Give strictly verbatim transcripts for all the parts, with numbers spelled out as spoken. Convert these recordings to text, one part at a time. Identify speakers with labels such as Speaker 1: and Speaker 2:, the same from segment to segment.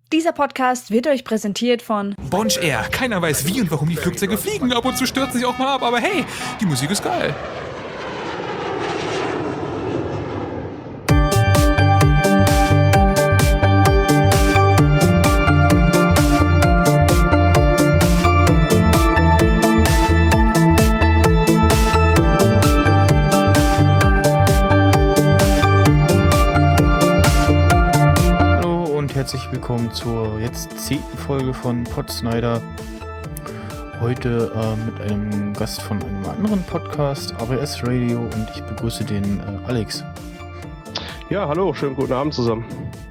Speaker 1: Dieser Podcast wird euch präsentiert von
Speaker 2: Bonch Air. Keiner weiß wie und warum die Flugzeuge fliegen. Ab und zu stürzen sie auch mal ab, aber hey, die Musik ist geil.
Speaker 3: Herzlich willkommen zur jetzt zehnten Folge von Podsnyder. Heute äh, mit einem Gast von einem anderen Podcast, A B S Radio, und ich begrüße den äh, Alex.
Speaker 4: Ja, hallo, schönen guten Abend zusammen.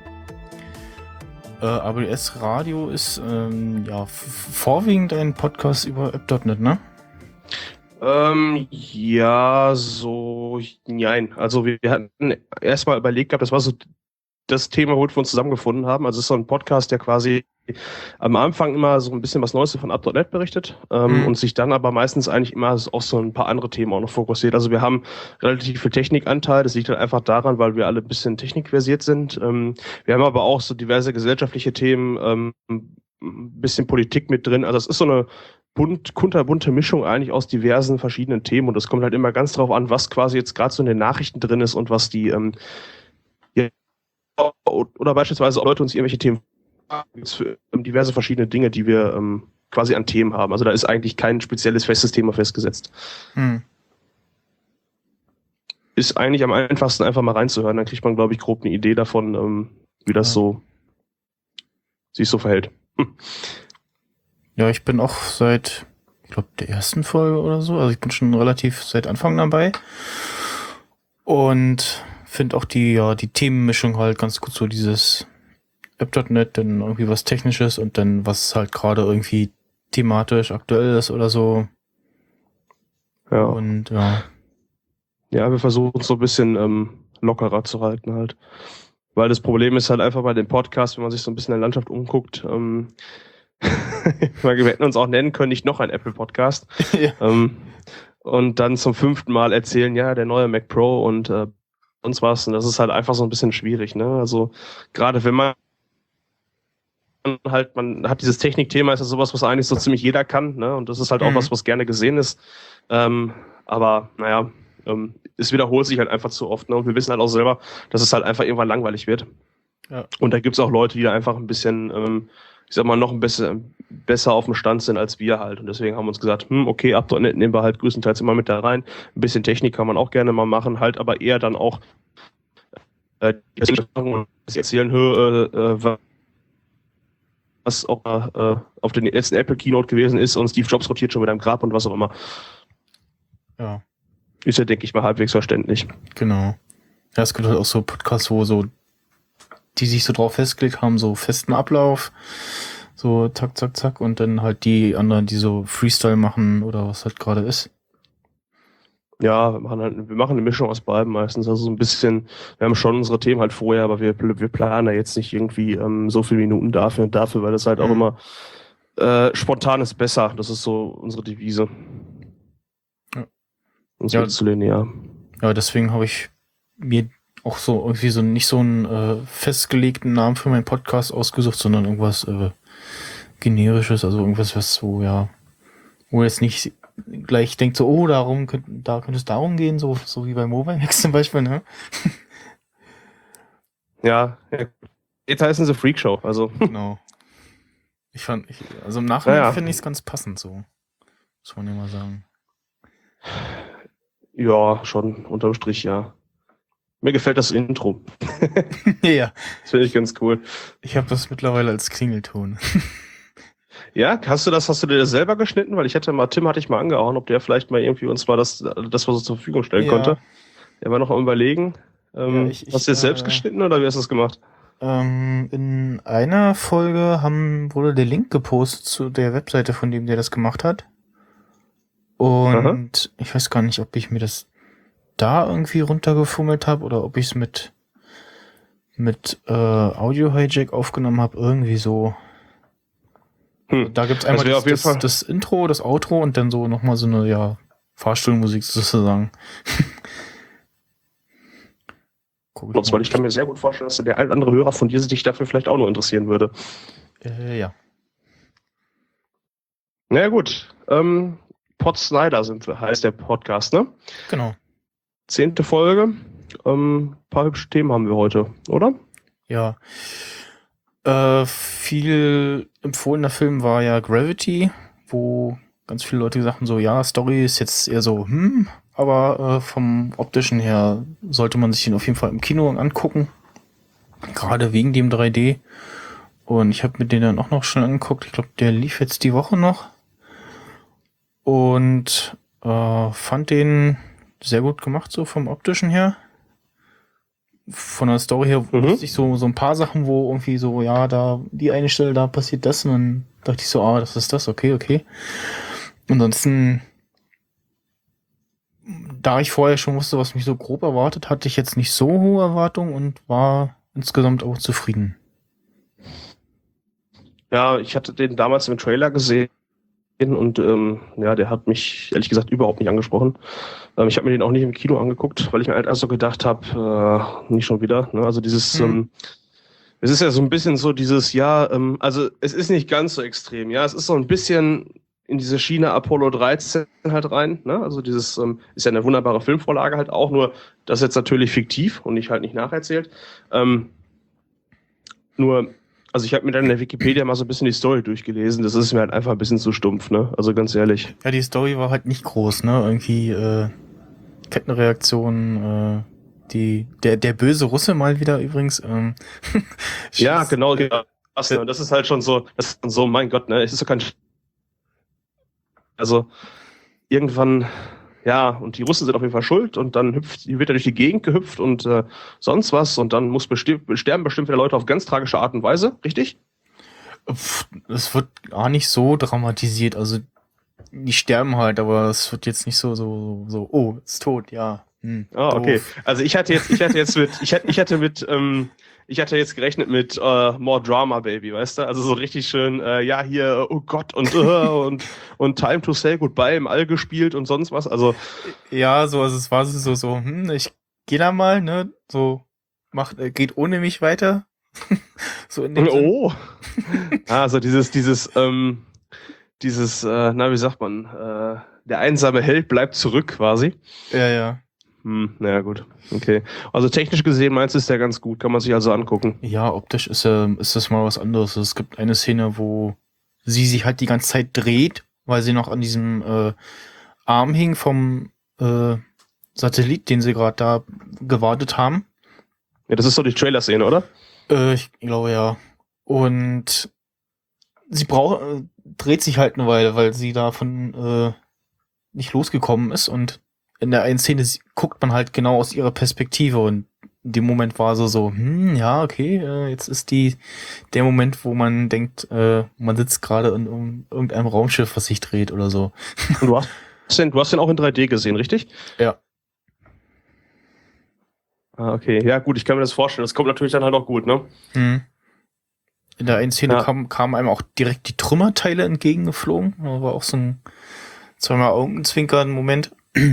Speaker 3: Äh, A B S Radio ist ähm, ja f- vorwiegend ein Podcast über App Punkt net, ne?
Speaker 4: Ähm, ja, so, nein. Also wir, wir hatten erstmal überlegt gehabt, das war so das Thema, womit wir uns zusammengefunden haben. Also es ist so ein Podcast, der quasi am Anfang immer so ein bisschen was Neues von App Punkt net berichtet ähm, mhm. und sich dann aber meistens eigentlich immer auf so ein paar andere Themen auch noch fokussiert. Also wir haben relativ viel Technikanteil. Das liegt halt einfach daran, weil wir alle ein bisschen technikversiert sind. Ähm, wir haben aber auch so diverse gesellschaftliche Themen, ähm, ein bisschen Politik mit drin. Also es ist so eine bunt, kunterbunte Mischung eigentlich aus diversen verschiedenen Themen, und es kommt halt immer ganz drauf an, was quasi jetzt gerade so in den Nachrichten drin ist und was die ähm, ja, oder beispielsweise auch Leute uns irgendwelche Themen für diverse verschiedene Dinge, die wir ähm, quasi an Themen haben. Also da ist eigentlich kein spezielles festes Thema festgesetzt. Hm. Ist eigentlich am einfachsten, einfach mal reinzuhören. Dann kriegt man, glaube ich, grob eine Idee davon, ähm, wie das ja. so sich so verhält. Hm.
Speaker 3: Ja, ich bin auch seit, ich glaube, der ersten Folge oder so. Also ich bin schon relativ seit Anfang dabei. Und finde auch die, ja, die Themenmischung halt ganz gut, so dieses App Punkt net, dann irgendwie was Technisches und dann was halt gerade irgendwie thematisch aktuell ist oder so.
Speaker 4: Ja.
Speaker 3: Und ja.
Speaker 4: Ja, wir versuchen es so ein bisschen ähm, lockerer zu halten halt. Weil das Problem ist halt einfach bei dem Podcast, wenn man sich so ein bisschen in der Landschaft umguckt, ähm, wir hätten uns auch nennen können, nicht noch ein Apple-Podcast. Ja. Ähm, und dann zum fünften Mal erzählen, ja, der neue Mac Pro und äh, uns was, und das ist halt einfach so ein bisschen schwierig, ne? Also gerade wenn man halt, man hat dieses Technikthema, ist das sowas, was eigentlich so ziemlich jeder kann, ne? Und das ist halt auch mhm. was, was gerne gesehen ist. Ähm, aber naja, ähm, es wiederholt sich halt einfach zu oft, ne? Und wir wissen halt auch selber, dass es halt einfach irgendwann langweilig wird. Ja. Und da gibt's auch Leute, die da einfach ein bisschen, ähm, ich sag mal, noch ein bisschen besser auf dem Stand sind als wir halt. Und deswegen haben wir uns gesagt, hm, okay, App Punkt net nehmen wir halt größtenteils immer mit da rein. Ein bisschen Technik kann man auch gerne mal machen, halt aber eher dann auch äh, erzählen, äh, äh, was auch äh, auf den letzten Apple Keynote gewesen ist, und Steve Jobs rotiert schon mit einem Grab und was auch immer.
Speaker 3: Ja.
Speaker 4: Ist ja, denke ich mal, halbwegs verständlich.
Speaker 3: Genau. Ja, es gibt halt auch so Podcasts, wo so die sich so drauf festgelegt haben, so festen Ablauf, so zack, zack, zack, und dann halt die anderen, die so Freestyle machen oder was halt gerade ist.
Speaker 4: Ja, wir machen halt, wir machen eine Mischung aus beiden meistens, also so ein bisschen, wir haben schon unsere Themen halt vorher, aber wir, wir planen da jetzt nicht irgendwie ähm, so viele Minuten dafür und dafür, weil das halt mhm. auch immer äh, spontan ist besser, das ist so unsere Devise. Ja. Uns ja, zu linear. Ja,
Speaker 3: deswegen habe ich mir auch so irgendwie so nicht so einen äh, festgelegten Namen für meinen Podcast ausgesucht, sondern irgendwas äh, generisches, also irgendwas, was so, ja, wo jetzt nicht gleich denkt so, oh, darum könnt, da könnte es darum gehen, so, so wie bei Mobile Max zum Beispiel, ne?
Speaker 4: Ja, jetzt heißen sie Freakshow, also.
Speaker 3: Genau. Ich fand, ich, also im Nachhinein
Speaker 4: naja.
Speaker 3: finde ich es ganz passend so. Muss man ja mal sagen.
Speaker 4: Ja, schon, unterm Strich, ja. Mir gefällt das Intro.
Speaker 3: Ja.
Speaker 4: Das finde ich ganz cool.
Speaker 3: Ich habe das mittlerweile als Klingelton.
Speaker 4: Ja, hast du das, hast du dir das selber geschnitten? Weil ich hätte mal, Tim hatte ich mal angehauen, ob der vielleicht mal irgendwie uns mal das, das was er zur Verfügung stellen ja. konnte. Er war noch am Überlegen. Ähm, ja, ich, ich, hast du das äh, selbst geschnitten oder wie hast du das gemacht?
Speaker 3: Ähm, in einer Folge haben, wurde der Link gepostet zu der Webseite, von dem der das gemacht hat. Und Aha. ich weiß gar nicht, ob ich mir das da irgendwie runtergefummelt habe oder ob ich es mit mit äh, Audio Hijack aufgenommen habe, irgendwie so. Hm. Da gibt's einmal das, das, das Intro, das Outro und dann so nochmal so eine, ja, Fahrstuhlmusik sozusagen. Guck
Speaker 4: nutzt, weil ich kann mir sehr gut vorstellen, dass der ein oder andere Hörer von dir sich dafür vielleicht auch noch interessieren würde.
Speaker 3: Äh, ja.
Speaker 4: Na ja, gut. Ähm, Pod Snyder sind wir, heißt der Podcast, ne?
Speaker 3: Genau.
Speaker 4: Zehnte Folge. Ähm, paar hübsche Themen haben wir heute, oder?
Speaker 3: Ja. Äh, viel empfohlener Film war ja Gravity, wo ganz viele Leute sagten so, ja, Story ist jetzt eher so, hm, aber äh, vom optischen her sollte man sich den auf jeden Fall im Kino angucken. Gerade wegen dem drei D. Und ich habe mir den dann auch noch schon angeguckt. Ich glaube, der lief jetzt die Woche noch. Und äh, fand den sehr gut gemacht, so vom optischen her. Von der Story her
Speaker 4: Mhm.
Speaker 3: wusste ich so, so ein paar Sachen, wo irgendwie so, ja, da, die eine Stelle, da passiert das. Und dann dachte ich so, ah, das ist das, okay, okay. Ansonsten, da ich vorher schon wusste, was mich so grob erwartet, hatte ich jetzt nicht so hohe Erwartungen und war insgesamt auch zufrieden.
Speaker 4: Ja, ich hatte den damals im Trailer gesehen und ähm, ja, der hat mich ehrlich gesagt überhaupt nicht angesprochen. Ähm, ich habe mir den auch nicht im Kino angeguckt, weil ich mir halt erst so gedacht habe, äh, nicht schon wieder. Ne? Also dieses,
Speaker 3: Mhm.
Speaker 4: ähm, es ist ja so ein bisschen so dieses, ja, ähm, also es ist nicht ganz so extrem, ja, es ist so ein bisschen in diese Schiene Apollo dreizehn halt rein. Ne? Also dieses ähm, ist ja eine wunderbare Filmvorlage halt auch, nur das ist jetzt natürlich fiktiv und nicht halt nicht nacherzählt. Ähm, nur Also ich habe mir dann in der Wikipedia mal so ein bisschen die Story durchgelesen. Das ist mir halt einfach ein bisschen zu stumpf, ne? Also ganz ehrlich.
Speaker 3: Ja, die Story war halt nicht groß, ne? Irgendwie äh, Kettenreaktion, äh, die der der böse Russe mal wieder übrigens. Ähm,
Speaker 4: Ja,
Speaker 3: schießt-
Speaker 4: genau. genau. Das, ne? Das ist halt schon so, das ist so, mein Gott, ne? Es ist so kein. Also irgendwann, ja, und die Russen sind auf jeden Fall schuld und dann hüpft, wird er durch die Gegend gehüpft und äh, sonst was und dann muss besti sterben bestimmt wieder Leute auf ganz tragische Art und Weise, richtig?
Speaker 3: Pff, es wird gar nicht so dramatisiert, also die sterben halt, aber es wird jetzt nicht so so so oh, ist tot, ja. Hm,
Speaker 4: Ah, okay.
Speaker 3: doof.
Speaker 4: Also ich hatte jetzt, ich hatte jetzt mit, ich hatte, ich hatte mit, ähm, ich hatte jetzt gerechnet mit äh, More Drama, Baby, weißt du? Also so richtig schön, äh, ja hier, oh Gott und äh, und und Time to Say Goodbye im All gespielt und sonst was. Also
Speaker 3: Ja, so, also es war so, so, hm, ich geh da mal, ne, so, macht, äh, geht ohne mich weiter. So in dem Sinn.
Speaker 4: oh, ah, also dieses, dieses, ähm, dieses, äh, na wie sagt man, äh, der einsame Held bleibt zurück quasi.
Speaker 3: Ja, ja.
Speaker 4: Hm, naja, gut. Okay. Also technisch gesehen meinst du, ist der ganz gut, kann man sich also angucken.
Speaker 3: Ja, optisch ist, äh, ist das mal was anderes. Es gibt eine Szene, wo sie sich halt die ganze Zeit dreht, weil sie noch an diesem äh, Arm hing vom äh, Satellit, den sie gerade da gewartet haben.
Speaker 4: Ja, das ist so die Trailer-Szene, oder?
Speaker 3: Äh, ich glaube ja. Und sie braucht, äh, dreht sich halt eine Weile, weil sie davon äh, nicht losgekommen ist. Und in der einen Szene sie- guckt man halt genau aus ihrer Perspektive. Und in dem Moment war so so, hm, ja, okay, äh, jetzt ist die der Moment, wo man denkt, äh, man sitzt gerade in um, irgendeinem Raumschiff, was sich dreht oder so.
Speaker 4: Und du hast den, du hast den auch in drei D gesehen, richtig?
Speaker 3: Ja.
Speaker 4: Ah, okay. Ja, gut, ich kann mir das vorstellen. Das kommt natürlich dann halt auch gut, ne?
Speaker 3: Hm. In der einen Szene
Speaker 4: Ja.
Speaker 3: kam, kamen einem auch direkt die Trümmerteile entgegengeflogen. Da war auch so ein zweimal Augenzwinkern Moment.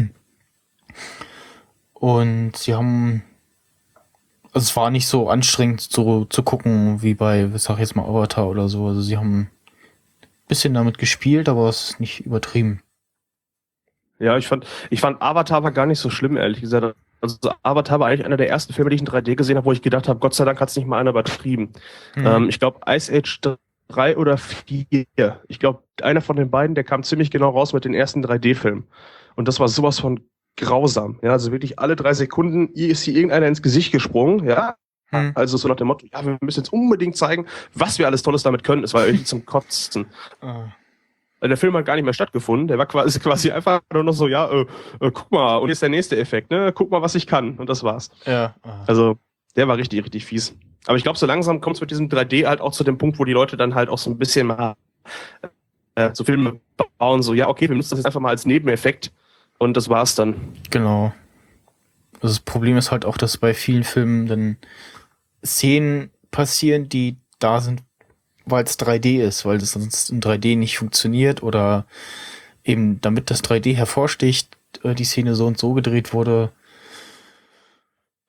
Speaker 3: Und sie haben, also es war nicht so anstrengend zu, zu gucken wie bei, ich sag jetzt mal Avatar oder so. Also sie haben ein bisschen damit gespielt, aber es ist nicht übertrieben.
Speaker 4: Ja, ich fand, ich fand Avatar war gar nicht so schlimm, ehrlich gesagt. Also Avatar war eigentlich einer der ersten Filme, die ich in drei D gesehen habe, wo ich gedacht habe, Gott sei Dank hat es nicht mal einer übertrieben.
Speaker 3: Hm.
Speaker 4: Ähm, ich glaube, Ice Age drei oder vier. Ich glaube, einer von den beiden, der kam ziemlich genau raus mit den ersten drei D-Filmen. Und das war sowas von grausam. Ja, also wirklich alle drei Sekunden ist hier irgendeiner ins Gesicht gesprungen. Ja,
Speaker 3: Hm.
Speaker 4: also so nach dem Motto, ja, wir müssen jetzt unbedingt zeigen, was wir alles Tolles damit können. Es war irgendwie zum Kotzen.
Speaker 3: Ah.
Speaker 4: Weil der Film hat gar nicht mehr stattgefunden. Der war quasi, quasi einfach nur noch so, ja, äh, äh, guck mal, und hier ist der nächste Effekt, ne? Guck mal, was ich kann. Und das war's.
Speaker 3: Ja. Ah.
Speaker 4: Also, der war richtig, richtig fies. Aber ich glaube, so langsam kommt es mit diesem drei D halt auch zu dem Punkt, wo die Leute dann halt auch so ein bisschen mal äh, so Filme bauen, so, ja, okay, wir nutzen das jetzt einfach mal als Nebeneffekt. Und das war's dann.
Speaker 3: Genau. Also das Problem ist halt auch, dass bei vielen Filmen dann Szenen passieren, die da sind, weil es drei D ist, weil das sonst in drei D nicht funktioniert oder eben damit das drei D hervorsticht, äh, die Szene so und so gedreht wurde.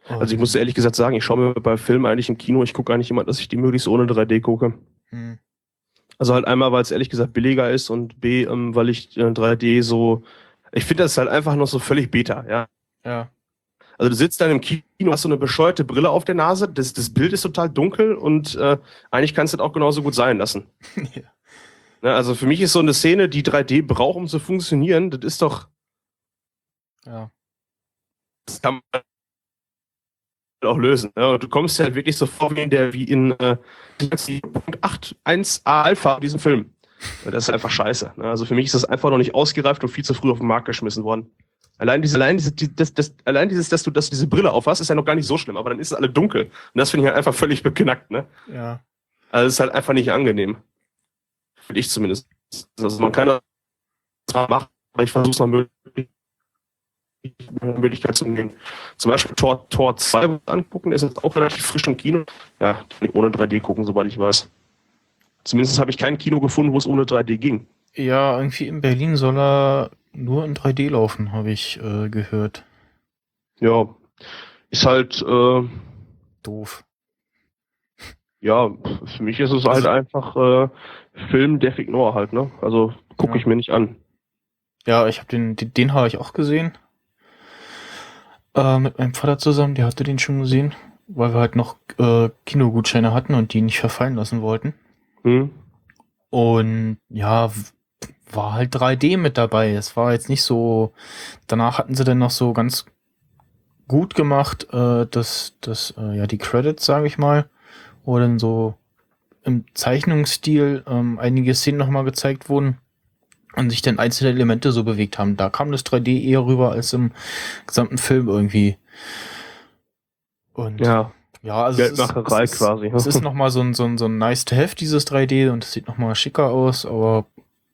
Speaker 4: Also ich muss ehrlich gesagt sagen, ich schaue mir bei Filmen eigentlich im Kino, ich gucke eigentlich immer, dass ich die möglichst ohne drei D gucke.
Speaker 3: Hm.
Speaker 4: Also halt einmal, weil es ehrlich gesagt billiger ist und B, ähm, weil ich äh, drei D so, ich finde das halt einfach noch so völlig beta, ja.
Speaker 3: Ja.
Speaker 4: Also du sitzt dann im Kino, hast so eine bescheuerte Brille auf der Nase, das, das Bild ist total dunkel und äh, eigentlich kannst du das auch genauso gut sein lassen.
Speaker 3: Ja.
Speaker 4: Ne, also für mich ist so eine Szene, die drei D braucht, um zu funktionieren, das ist doch,
Speaker 3: Ja.
Speaker 4: das kann man auch lösen. Ne? Und du kommst ja halt wirklich so vor wie in der, wie in äh, Punkt acht eins a Alpha in diesem Film. Das ist einfach scheiße. Ne? Also für mich ist das einfach noch nicht ausgereift und viel zu früh auf den Markt geschmissen worden. Allein diese, allein diese, die, das, das, allein dieses, dass du, dass du diese Brille aufhast, ist ja noch gar nicht so schlimm, aber dann ist es alle dunkel. Und das finde ich halt einfach völlig beknackt, ne?
Speaker 3: Ja.
Speaker 4: Also es ist halt einfach nicht angenehm. Finde ich zumindest. Also man kann das machen, aber ich versuche es noch möglich. Möglichkeit zu umgehen. Zum Beispiel Tor, Tor zwei angucken, ist jetzt auch relativ frisch im Kino. Ja, kann ich ohne drei D gucken, soweit ich weiß. Zumindest habe ich kein Kino gefunden, wo es ohne drei D ging.
Speaker 3: Ja, irgendwie in Berlin soll er nur in drei D laufen, habe ich äh, gehört.
Speaker 4: Ja, ist halt, äh,
Speaker 3: Doof.
Speaker 4: ja, für mich ist es halt einfach äh, Film der Ignore halt, ne? Also gucke
Speaker 3: Ja.
Speaker 4: ich mir nicht an.
Speaker 3: Ja, ich habe den, den, den habe ich auch gesehen. Äh, mit meinem Vater zusammen, der hatte den schon gesehen, weil wir halt noch äh, Kinogutscheine hatten und die nicht verfallen lassen wollten.
Speaker 4: Hm?
Speaker 3: Und ja, w- war halt drei D mit dabei. Es war jetzt nicht so. Danach hatten sie dann noch so ganz gut gemacht, äh, dass das äh, ja die Credits, sage ich mal, wo dann so im Zeichnungsstil ähm, einige Szenen nochmal gezeigt wurden und sich dann einzelne Elemente so bewegt haben. Da kam das drei D eher rüber als im gesamten Film irgendwie. Und
Speaker 4: Ja,
Speaker 3: ja, also es ist,
Speaker 4: Geldmacherei
Speaker 3: es ist,
Speaker 4: quasi.
Speaker 3: es ist nochmal so ein, so ein, so ein nice to have, dieses drei D, und es sieht nochmal schicker aus, aber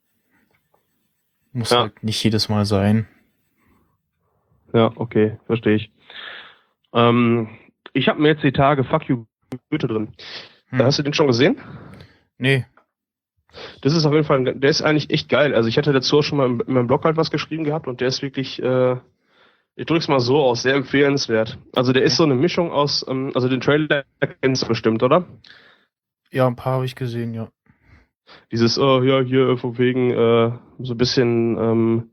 Speaker 3: muss
Speaker 4: Ja.
Speaker 3: halt nicht jedes Mal sein.
Speaker 4: Ja, okay, verstehe ich. Ähm, ich habe mir jetzt die Tage Fuck You Goethe drin.
Speaker 3: Hm.
Speaker 4: Hast du den schon gesehen?
Speaker 3: Nee.
Speaker 4: Das ist auf jeden Fall, ein, der ist eigentlich echt geil. Also ich hatte dazu auch schon mal in meinem Blog halt was geschrieben gehabt und der ist wirklich, äh, ich drück's mal so aus, sehr empfehlenswert. Also der ist so eine Mischung aus, ähm, also den Trailer kennst du bestimmt, oder?
Speaker 3: Ja, ein paar habe ich gesehen, ja.
Speaker 4: Dieses, oh ja, hier von wegen, äh, so ein bisschen, ähm,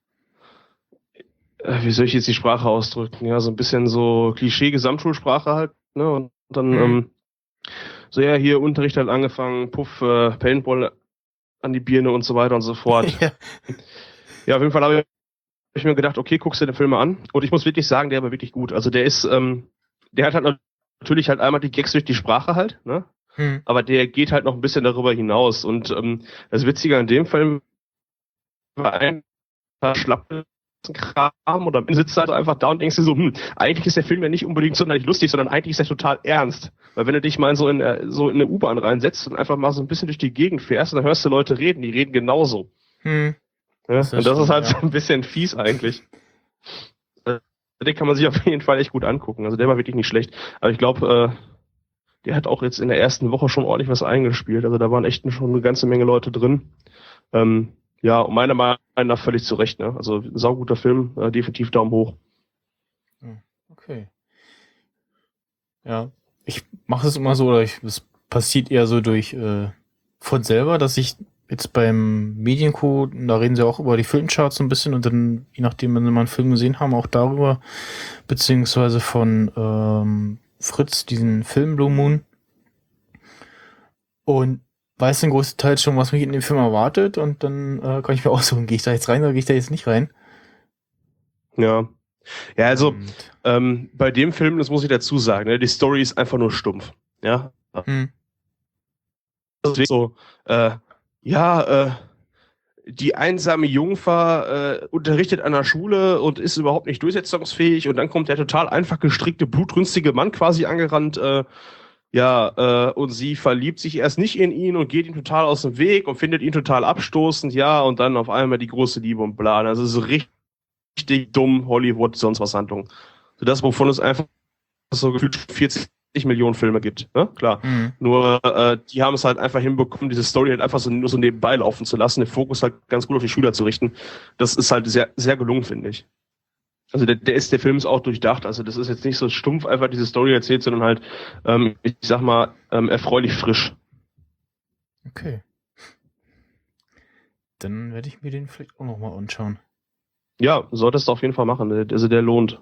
Speaker 4: äh, wie soll ich jetzt die Sprache ausdrücken? Ja, so ein bisschen so Klischee-Gesamtschulsprache halt, ne? Und dann,
Speaker 3: Mhm.
Speaker 4: ähm, so ja, hier Unterricht hat angefangen, Puff, äh, Paintball an die Birne und so weiter und so fort.
Speaker 3: ja.
Speaker 4: Ja, auf jeden Fall habe ich, hab ich mir gedacht, okay, guckst dir den Film mal an. Und ich muss wirklich sagen, der war wirklich gut. Also der ist, ähm, der hat halt natürlich halt einmal die Gags durch die Sprache halt, ne?
Speaker 3: Hm.
Speaker 4: Aber der geht halt noch ein bisschen darüber hinaus. Und ähm, das Witzige an dem Film war ein paar schlappe Kram oder sitzt halt einfach da und denkst dir so, hm, eigentlich ist der Film ja nicht unbedingt sonderlich lustig, sondern eigentlich ist er total ernst. Weil wenn du dich mal so in, äh, so in eine U-Bahn reinsetzt und einfach mal so ein bisschen durch die Gegend fährst, dann hörst du Leute reden, die reden genauso.
Speaker 3: Hm.
Speaker 4: Ja?
Speaker 3: Das
Speaker 4: Und das ist
Speaker 3: stimmt,
Speaker 4: halt
Speaker 3: ja.
Speaker 4: so ein bisschen fies eigentlich. Äh, Den kann man sich auf jeden Fall echt gut angucken. Also der war wirklich nicht schlecht. Aber ich glaube, äh, der hat auch jetzt in der ersten Woche schon ordentlich was eingespielt. Also da waren echt schon eine ganze Menge Leute drin. Ähm, ja, und meiner Meinung nach völlig zu Recht. Ne? Also ein sauguter Film, äh, definitiv Daumen hoch.
Speaker 3: Okay. Ja, ich mache es immer so, oder ich, es passiert eher so durch äh, von selber, dass ich jetzt beim Mediencode, da reden sie auch über die Filmcharts so ein bisschen und dann, je nachdem, wenn sie mal einen Film gesehen haben, auch darüber, beziehungsweise von ähm, Fritz, diesen Film Blue Moon, und weiß den größten Teil schon, was mich in dem Film erwartet, und dann äh, kann ich mir aussuchen, gehe ich da jetzt rein oder gehe ich da jetzt nicht rein.
Speaker 4: Ja. Ja, also
Speaker 3: Und,
Speaker 4: ähm, bei dem Film, das muss ich dazu sagen, ne, die Story ist einfach nur stumpf. Ja.
Speaker 3: hm,
Speaker 4: Deswegen so, äh, ja, äh, die einsame Jungfer äh, unterrichtet an der Schule und ist überhaupt nicht durchsetzungsfähig und dann kommt der total einfach gestrickte, blutrünstige Mann quasi angerannt, äh, ja, äh, und sie verliebt sich erst nicht in ihn und geht ihm total aus dem Weg und findet ihn total abstoßend, ja, und dann auf einmal die große Liebe und bla. Also so richtig, richtig dumm Hollywood, sonst was Handlung. So das, wovon es einfach so gefühlt vierzig Millionen Filme gibt, ne? Klar.
Speaker 3: hm,
Speaker 4: Nur äh, die haben es halt einfach hinbekommen, diese Story halt einfach so nur so nebenbei laufen zu lassen, den Fokus halt ganz gut auf die Schüler zu richten. Das ist halt sehr, sehr gelungen, finde ich. Also der, der ist, der Film ist auch durchdacht. Also das ist jetzt nicht so stumpf einfach diese Story erzählt, sondern halt, ähm, ich sag mal, ähm, erfreulich frisch.
Speaker 3: Okay. Dann werde ich mir den vielleicht auch nochmal anschauen.
Speaker 4: Ja, solltest du auf jeden Fall machen. Also der lohnt.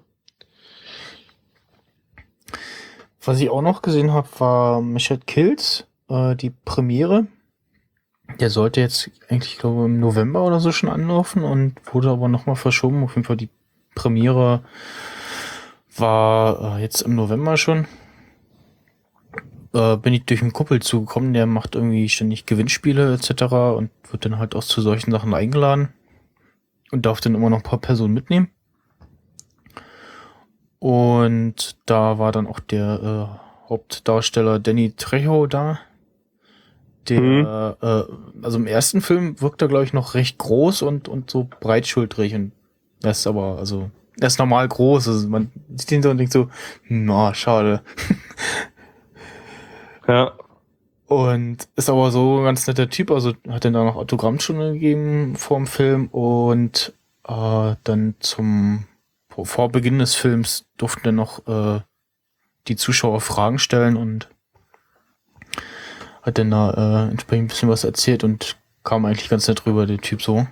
Speaker 3: Was ich auch noch gesehen habe, war Machete Kills, äh, die Premiere. Der sollte jetzt eigentlich, ich glaube, im November oder so schon anlaufen und wurde aber nochmal verschoben. Auf jeden Fall die Premiere war äh, jetzt im November schon. Äh, bin ich durch einen Kumpel zugekommen, der macht irgendwie ständig Gewinnspiele et cetera und wird dann halt auch zu solchen Sachen eingeladen und darf dann immer noch ein paar Personen mitnehmen. Und da war dann auch der äh, Hauptdarsteller Danny Trejo da. Der, mhm. äh, also im ersten Film wirkt er, glaube ich, noch recht groß und, und so breitschultrig. Und er ist aber, also, er ist normal groß. Also man sieht ihn so und denkt so, na, schade.
Speaker 4: Ja.
Speaker 3: Und ist aber so ein ganz netter Typ. Also hat dann da noch Autogrammstunde gegeben vor dem Film. Und äh, dann zum vor Beginn des Films durften dann noch äh, die Zuschauer Fragen stellen und hat dann da äh, entsprechend ein bisschen was erzählt und kam eigentlich ganz nett rüber, der Typ so.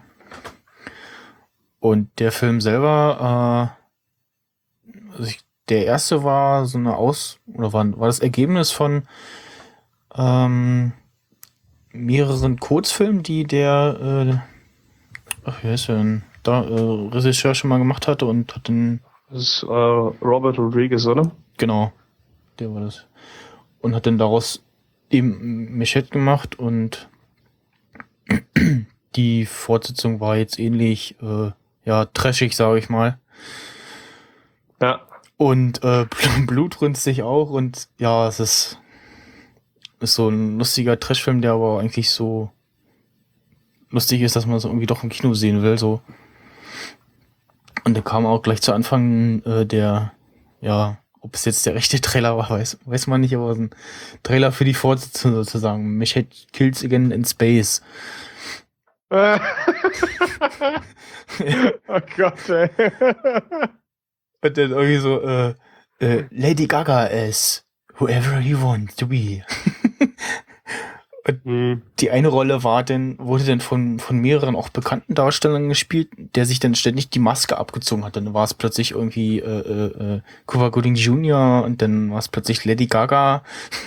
Speaker 3: Und der Film selber, äh, also ich, der erste war so eine Aus, oder war, war das Ergebnis von ähm, mehreren Kurzfilmen, die der, äh, ach, wie heißt der denn, da, äh, Regisseur schon mal gemacht hatte und hat dann...
Speaker 4: Das ist äh, Robert Rodriguez, oder?
Speaker 3: Genau, der war das. Und hat dann daraus eben Machete gemacht und die Fortsetzung war jetzt ähnlich, äh, ja, trashig, sage ich mal.
Speaker 4: Ja.
Speaker 3: Und äh, blutrünstig auch und ja, es ist, ist so ein lustiger Trashfilm, der aber eigentlich so lustig ist, dass man es irgendwie doch im Kino sehen will, so. Und da kam auch gleich zu Anfang äh, der, ja, ob es jetzt der rechte Trailer war, weiß, weiß man nicht, aber ein Trailer für die Fortsetzung sozusagen. Machete Kills Again in Space.
Speaker 4: Oh Gott, ey.
Speaker 3: Und dann irgendwie so, äh, äh, Lady Gaga as whoever you want to be. Und mhm. die eine Rolle war dann, wurde dann von, von mehreren auch bekannten Darstellern gespielt, der sich dann ständig die Maske abgezogen hat. Dann war es plötzlich irgendwie äh, äh, Cuba Gooding Junior und dann war es plötzlich Lady Gaga.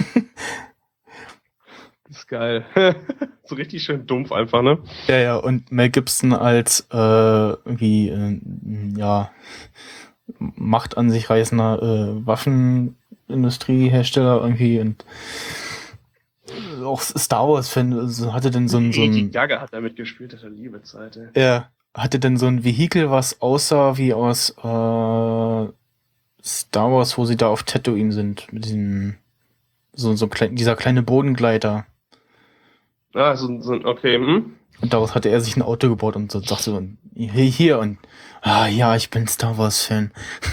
Speaker 4: Das ist geil. So richtig schön dumpf einfach, ne?
Speaker 3: Ja, ja, und Mel Gibson als äh, irgendwie, äh, ja, Macht an sich reißender äh, Waffenindustriehersteller irgendwie und auch Star Wars-Fan also hatte denn so ein... So ein
Speaker 4: Lady Gaga hat damit gespielt, das ist eine liebe Zeit, ey.
Speaker 3: Er hatte denn so ein Vehikel, was aussah wie aus äh, Star Wars, wo sie da auf Tatooine sind, mit diesem so, so klein, dieser kleine Bodengleiter.
Speaker 4: Ah, so, so okay, hm?
Speaker 3: Und daraus hatte er sich ein Auto gebaut und so sagte so, hier, hier und ah ja, ich bin Star Wars-Fan.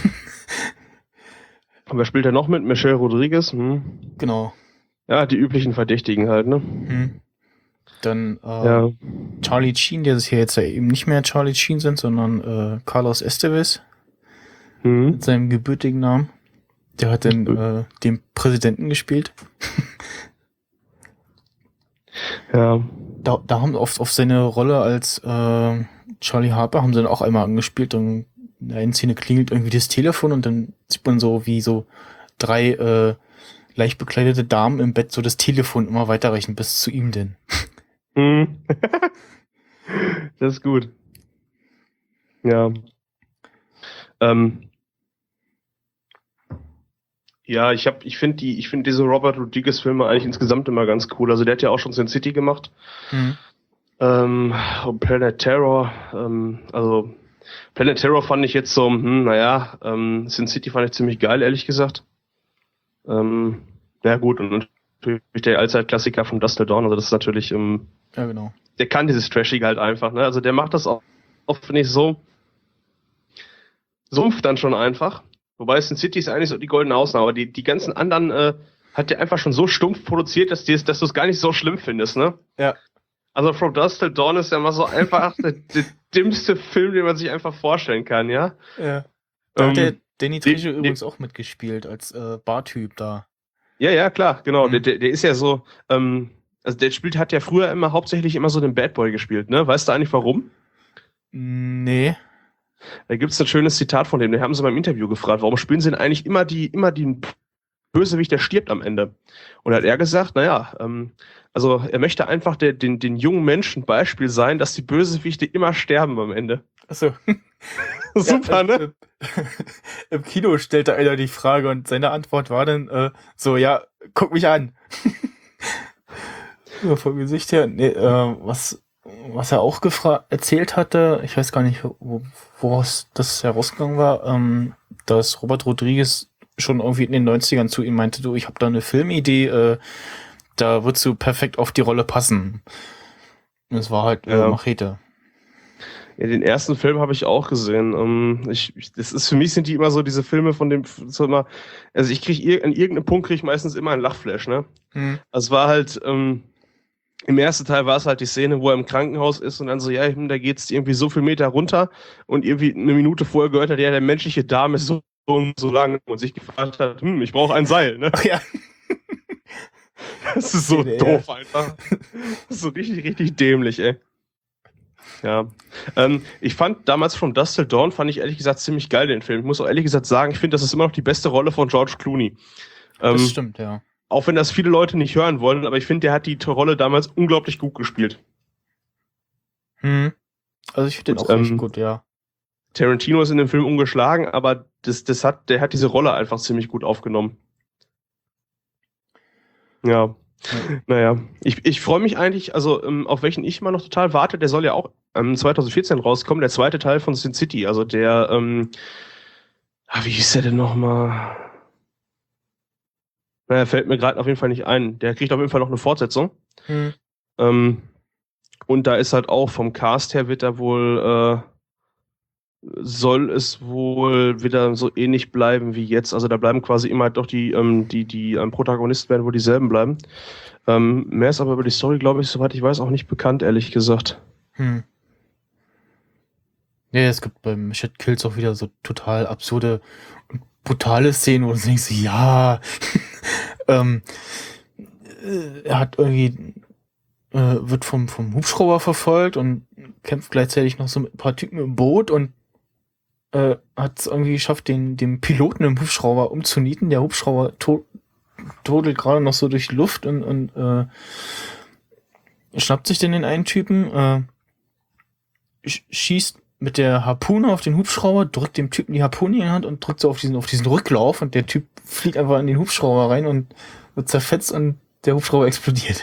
Speaker 4: Und wer spielt da noch mit? Michelle Rodriguez? Hm.
Speaker 3: Genau.
Speaker 4: Ja, die üblichen Verdächtigen halt, ne?
Speaker 3: Hm. Dann äh,
Speaker 4: ja.
Speaker 3: Charlie Sheen, der sich ja jetzt ja eben nicht mehr Charlie Sheen sind, sondern äh, Carlos Estevez hm. mit seinem gebürtigen Namen. Der hat dann äh, den Präsidenten gespielt.
Speaker 4: Ja.
Speaker 3: Da, da haben auf, auf seine Rolle als äh, Charlie Harper haben sie dann auch einmal angespielt und in der einen Szene klingelt irgendwie das Telefon und dann sieht man so, wie so drei äh, leicht bekleidete Damen im Bett so das Telefon immer weiterreichen bis zu ihm denn.
Speaker 4: Mhm. Das ist gut. Ja. Ähm. Ja, ich hab, ich finde die, ich finde diese Robert Rodriguez Filme eigentlich insgesamt immer ganz cool. Also der hat ja auch schon Sin City gemacht. Mhm. Ähm, und Planet Terror, ähm, also Planet Terror fand ich jetzt so, hm, naja, ähm, Sin City fand ich ziemlich geil, ehrlich gesagt. Ähm, ja gut, und natürlich der Allzeit-Klassiker von Dust Till Dawn, also das ist natürlich, ähm,
Speaker 3: ja genau.
Speaker 4: Der kann dieses Trashige halt einfach, ne? Also der macht das auch oft, finde ich, so sumpf dann schon einfach. Wobei Sin City ist eigentlich so die goldene Ausnahme, aber die, die ganzen anderen äh, hat der einfach schon so stumpf produziert, dass, dass du es gar nicht so schlimm findest, ne?
Speaker 3: Ja.
Speaker 4: Also From Dusk Till Dawn ist ja mal so einfach der, der dümmste Film, den man sich einfach vorstellen kann, ja?
Speaker 3: Ja. Da hat der
Speaker 4: Ähm,
Speaker 3: Danny
Speaker 4: die-
Speaker 3: Trejo
Speaker 4: die-
Speaker 3: übrigens auch mitgespielt, als äh, Bartyp da.
Speaker 4: Ja, ja, klar, genau.
Speaker 3: Mhm.
Speaker 4: Der, der, der ist ja so, ähm, also der spielt, hat ja früher immer hauptsächlich immer so den Bad Boy gespielt, ne? Weißt du eigentlich warum?
Speaker 3: Nee.
Speaker 4: Da gibt es ein schönes Zitat von dem, den haben sie beim Interview gefragt, warum spielen sie denn eigentlich immer die, immer den Bösewicht, der stirbt am Ende? Und da hat er gesagt, naja, ähm, also er möchte einfach der, den, den jungen Menschen Beispiel sein, dass die Bösewichte immer sterben am Ende.
Speaker 3: Achso.
Speaker 4: Super,
Speaker 3: Ja,
Speaker 4: ne?
Speaker 3: äh, Im Kino stellte einer die Frage und seine Antwort war dann äh, so, ja, guck mich an. Ja, vom Gesicht her, nee, äh, was, was er auch gefra- erzählt hatte, ich weiß gar nicht, wo, woraus das herausgegangen war, ähm, dass Robert Rodriguez schon irgendwie in den neunzigern zu ihm meinte, du, ich habe da eine Filmidee, äh, da würdest du perfekt auf die Rolle passen. Und es war halt äh,
Speaker 4: Ja.
Speaker 3: Machete.
Speaker 4: Ja, den ersten Film habe ich auch gesehen. Ähm, ich, ich, das ist für mich sind die immer so diese Filme von dem so immer, also ich kriege ir an irgendeinem Punkt kriege ich meistens immer einen Lachflash, ne?
Speaker 3: Hm.
Speaker 4: Also es war halt ähm, im ersten Teil war es halt die Szene, wo er im Krankenhaus ist und dann so, ja, hm, da geht's irgendwie so viel Meter runter und irgendwie eine Minute vorher gehört hat, ja, der menschliche Darm ist so und so lang und sich gefragt hat, hm, ich brauche ein Seil, ne?
Speaker 3: Ach ja.
Speaker 4: Das ist so
Speaker 3: Ja.
Speaker 4: doof einfach. Das ist so richtig, richtig dämlich, ey. Ja. Ähm, ich fand damals From Dusk Till Dawn, fand ich ehrlich gesagt ziemlich geil, den Film. Ich muss auch ehrlich gesagt sagen, ich finde, das ist immer noch die beste Rolle von George Clooney. Ähm,
Speaker 3: Das stimmt, ja.
Speaker 4: auch wenn das viele Leute nicht hören wollen, aber ich finde, der hat die Rolle damals unglaublich gut gespielt.
Speaker 3: Hm. Also ich finde den
Speaker 4: Und,
Speaker 3: auch echt
Speaker 4: ähm,
Speaker 3: gut, ja.
Speaker 4: Tarantino ist in dem Film ungeschlagen, aber das, das hat, der hat diese Rolle einfach ziemlich gut aufgenommen. Ja. Naja, ich, ich freue mich eigentlich, also ähm, auf welchen ich immer noch total warte, der soll ja auch ähm, zwanzig vierzehn rauskommen, der zweite Teil von Sin City, also der, ähm, ah, wie hieß der denn nochmal? Naja, fällt mir gerade auf jeden Fall nicht ein. Der kriegt auf jeden Fall noch eine Fortsetzung.
Speaker 3: Hm.
Speaker 4: Ähm, und da ist halt auch vom Cast her wird da wohl, äh, soll es wohl wieder so ähnlich bleiben wie jetzt. Also da bleiben quasi immer doch die, ähm, die, die ähm, Protagonisten werden wohl dieselben bleiben. Ähm, mehr ist aber über die Story, glaube ich, soweit ich weiß, auch nicht bekannt, ehrlich gesagt.
Speaker 3: Hm. Ja, es gibt beim Machete Kills auch wieder so total absurde und brutale Szenen, wo du denkst, ja, ähm, äh, er hat irgendwie, äh, wird vom, vom Hubschrauber verfolgt und kämpft gleichzeitig noch so mit ein paar Typen im Boot und äh, hat es irgendwie geschafft, den, den Piloten im Hubschrauber umzunieten. Der Hubschrauber to todelt gerade noch so durch die Luft und, und äh, schnappt sich dann den einen Typen, äh, sch schießt mit der Harpune auf den Hubschrauber, drückt dem Typen die Harpune in die Hand und drückt so auf diesen, auf diesen Rücklauf und der Typ fliegt einfach in den Hubschrauber rein und wird zerfetzt und der Hubschrauber explodiert.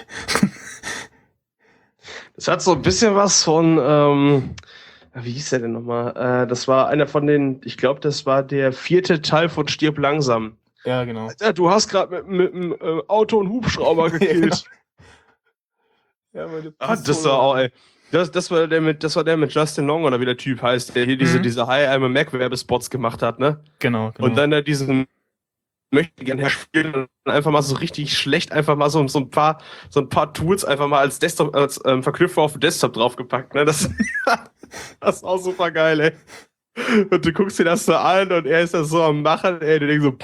Speaker 4: Das hat so ein bisschen was von, ähm, wie hieß der denn nochmal? Äh, das war einer von den, ich glaube, das war der vierte Teil von Stirb langsam.
Speaker 3: Ja, genau.
Speaker 4: Ja, du hast gerade mit, mit einem äh, Auto einen Hubschrauber gekillt.
Speaker 3: Ja, aber du
Speaker 4: Ah, das war auch, ey. Das, das war der mit, das war der mit Justin Long oder wie der Typ heißt, der hier diese,
Speaker 3: Mhm.
Speaker 4: diese Hi, I'm a Mac Werbespots gemacht hat, ne?
Speaker 3: Genau, genau.
Speaker 4: Und dann da diesen möchte gern Herr spielen und einfach mal so richtig schlecht einfach mal so, so ein paar so ein paar Tools einfach mal als Desktop als ähm, Verknüpfer auf den Desktop draufgepackt, ne? Das, das ist auch super geil, ey. Und du guckst dir das so an und er ist das so am Machen, ey, du denkst so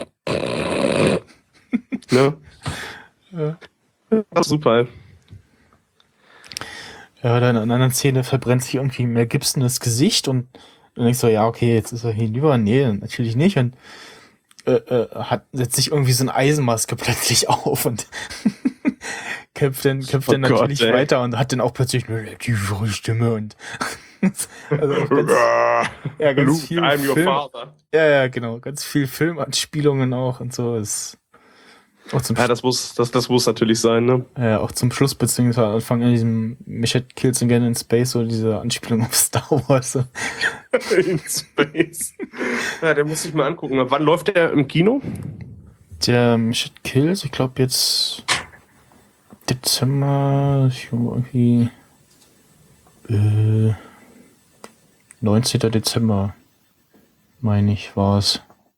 Speaker 4: ne?
Speaker 3: Ja.
Speaker 4: Das ist super, ey.
Speaker 3: Ja, dann in einer anderen Szene verbrennt sich irgendwie Mel Gibson das Gesicht und dann denkst du, ja, okay, jetzt ist er hinüber. Nee, natürlich nicht. Und äh, äh, hat, setzt sich irgendwie so eine Eisenmaske plötzlich auf und kämpft dann, kämpft
Speaker 4: Oh
Speaker 3: dann
Speaker 4: Gott,
Speaker 3: natürlich
Speaker 4: ey.
Speaker 3: weiter und hat dann auch plötzlich eine tiefere Stimme und also auch ganz, ja, ganz
Speaker 4: Luke,
Speaker 3: viel
Speaker 4: I'm your
Speaker 3: Film,
Speaker 4: father.
Speaker 3: ja, ja, genau, ganz viel Filmanspielungen auch und so ist auch zum
Speaker 4: Ja, das muss, das, das muss natürlich sein, ne?
Speaker 3: Ja, auch zum Schluss, beziehungsweise Anfang in diesem Machete Kills Again in Space, so diese Anspielung auf Star Wars. So.
Speaker 4: In Space. Ja, der muss ich mal angucken. Wann läuft der im Kino?
Speaker 3: Der Machete Kills, ich glaube jetzt Dezember, ich glaube irgendwie äh, neunzehnten Dezember, meine ich, war es.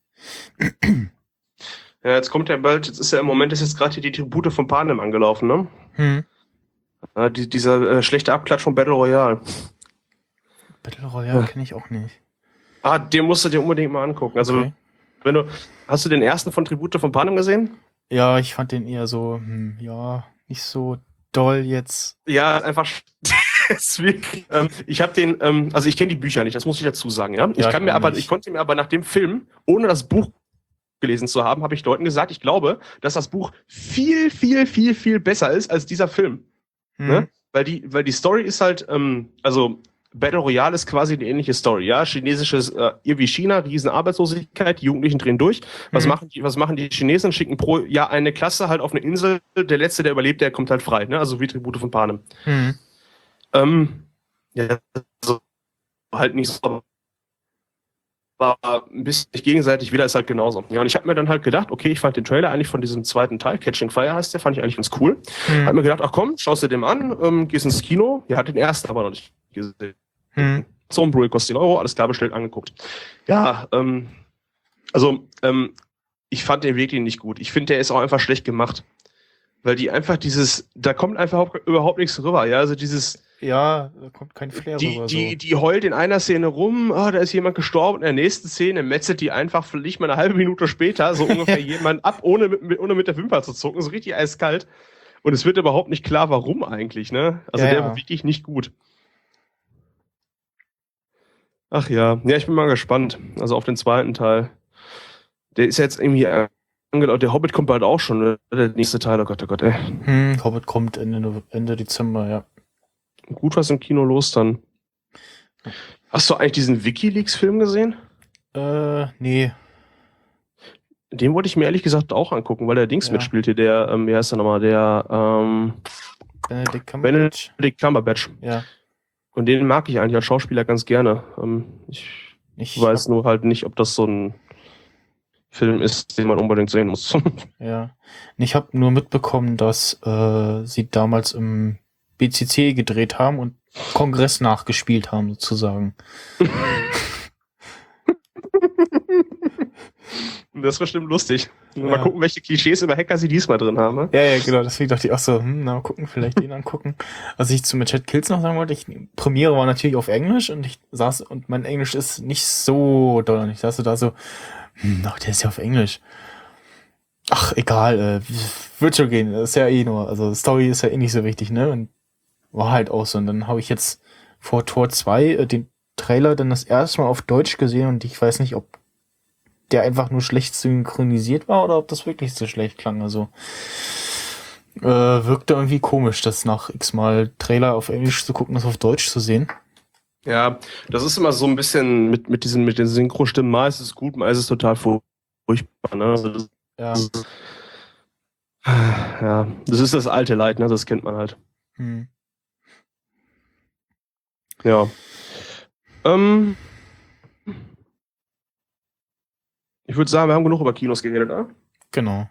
Speaker 4: Ja, jetzt kommt ja bald, jetzt ist ja im Moment ist jetzt gerade hier die Tribute von Panem angelaufen, ne?
Speaker 3: Hm.
Speaker 4: Ja, die, dieser äh, schlechte Abklatsch von Battle Royale.
Speaker 3: Battle Royale kenne ich auch nicht.
Speaker 4: Ah, den musst du dir unbedingt mal angucken. Also,
Speaker 3: Okay.
Speaker 4: wenn du, hast du den ersten von Tribute von Panem gesehen?
Speaker 3: Ja, ich fand den eher so, hm, ja, nicht so doll jetzt.
Speaker 4: Ja, einfach. ist wirklich, ähm, ich habe den, ähm, also ich kenne die Bücher nicht, das muss ich dazu sagen, ja. Ich
Speaker 3: Ja,
Speaker 4: kann
Speaker 3: ich
Speaker 4: mir
Speaker 3: auch
Speaker 4: aber,
Speaker 3: nicht.
Speaker 4: ich konnte mir aber nach dem Film, ohne das Buch gelesen zu haben, habe ich Leuten gesagt, ich glaube, dass das Buch viel, viel, viel, viel besser ist als dieser Film.
Speaker 3: Hm.
Speaker 4: Ne? Weil die, weil die Story ist halt, ähm, also Battle Royale ist quasi eine ähnliche Story, ja. Chinesisches, äh, irgendwie China, riesen Arbeitslosigkeit, die Jugendlichen drehen durch. Was
Speaker 3: Hm.
Speaker 4: machen die, was machen die Chinesen? Schicken pro Jahr eine Klasse halt auf eine Insel, der Letzte, der überlebt, der kommt halt frei, ne? Also wie Tribute von Panem.
Speaker 3: Hm.
Speaker 4: Ähm, ja, also halt nicht so, aber ein bisschen nicht gegenseitig, wieder ist halt genauso. Ja, und ich habe mir dann halt gedacht, okay, ich fand den Trailer eigentlich von diesem zweiten Teil, Catching Fire heißt der, fand ich eigentlich ganz cool.
Speaker 3: Hm.
Speaker 4: Hab mir gedacht, ach komm, schaust dir den an, ähm, gehst ins Kino. Ja, hat den ersten aber noch nicht gesehen.
Speaker 3: Hm.
Speaker 4: So ein Blu-ray kostet zehn Euro, alles klar bestellt, angeguckt. Ja, ähm, also, ähm, ich fand den wirklich nicht gut. Ich finde, der ist auch einfach schlecht gemacht. Weil die einfach dieses, da kommt einfach überhaupt nichts rüber, ja, also dieses,
Speaker 3: Ja, da kommt kein Flair
Speaker 4: die,
Speaker 3: rüber.
Speaker 4: die,
Speaker 3: So.
Speaker 4: die heult in einer Szene rum, ah, da ist jemand gestorben, in der nächsten Szene metzelt die einfach vielleicht mal eine halbe Minute später so ungefähr jemand ab, ohne mit, ohne mit der Wimper zu zucken, so richtig eiskalt. Und es wird überhaupt nicht klar, warum eigentlich, ne? Also
Speaker 3: Ja,
Speaker 4: der
Speaker 3: ja.
Speaker 4: war wirklich nicht gut. Ach ja, ja, ich bin mal gespannt. Also auf den zweiten Teil. Der ist jetzt irgendwie angelaufen. Der Hobbit kommt bald auch schon, ne? Der nächste Teil, oh Gott, oh Gott, ey.
Speaker 3: Hm, Hobbit kommt Ende, Nove- Ende Dezember, ja.
Speaker 4: Gut was im Kino los dann. Hast du eigentlich diesen WikiLeaks-Film gesehen?
Speaker 3: Äh, nee.
Speaker 4: Den wollte ich mir ehrlich gesagt auch angucken, weil der Dings
Speaker 3: Ja.
Speaker 4: mitspielte, der, ähm, wie heißt der nochmal, der, ähm,
Speaker 3: Benedict Cumberbatch.
Speaker 4: Benedict Cumberbatch.
Speaker 3: Ja.
Speaker 4: Und den mag ich eigentlich als Schauspieler ganz gerne. Ähm, ich
Speaker 3: Ich
Speaker 4: weiß nur halt nicht, ob das so ein Film ist, den man unbedingt sehen muss.
Speaker 3: Ja. Ich habe nur mitbekommen, dass äh, sie damals im B C C gedreht haben und Kongress nachgespielt haben, sozusagen.
Speaker 4: Das ist bestimmt lustig.
Speaker 3: Ja.
Speaker 4: Mal gucken, welche Klischees über Hacker sie diesmal drin haben. Ne?
Speaker 3: Ja, ja, genau. Deswegen dachte ich auch so, hm, na, mal gucken, vielleicht den angucken. Was ich zu Chat Kills noch sagen wollte, ich, Premiere war natürlich auf Englisch und ich saß, und mein Englisch ist nicht so doll. Und ich saß so da so, hm, ach, der ist ja auf Englisch. Ach, egal, äh, wird schon gehen. Das ist ja eh nur, also Story ist ja eh nicht so wichtig, ne? Und war halt auch so. Und dann habe ich jetzt vor Tor zwei äh, den Trailer dann das erste Mal auf Deutsch gesehen und ich weiß nicht, ob der einfach nur schlecht synchronisiert war oder ob das wirklich so schlecht klang. Also äh, wirkte irgendwie komisch, das nach x-mal Trailer auf Englisch zu gucken, das auf Deutsch zu sehen.
Speaker 4: Ja, das ist immer so ein bisschen mit, mit diesen, mit den Synchro-Stimmen. Mal ist es gut, mal ist es total furchtbar, ne? Also das,
Speaker 3: Ja.
Speaker 4: ja, das ist das alte Leid, ne? Das kennt man halt.
Speaker 3: Hm.
Speaker 4: Ja. Ähm, ich würde sagen, wir haben genug über Kinos geredet, ne?
Speaker 3: Genau.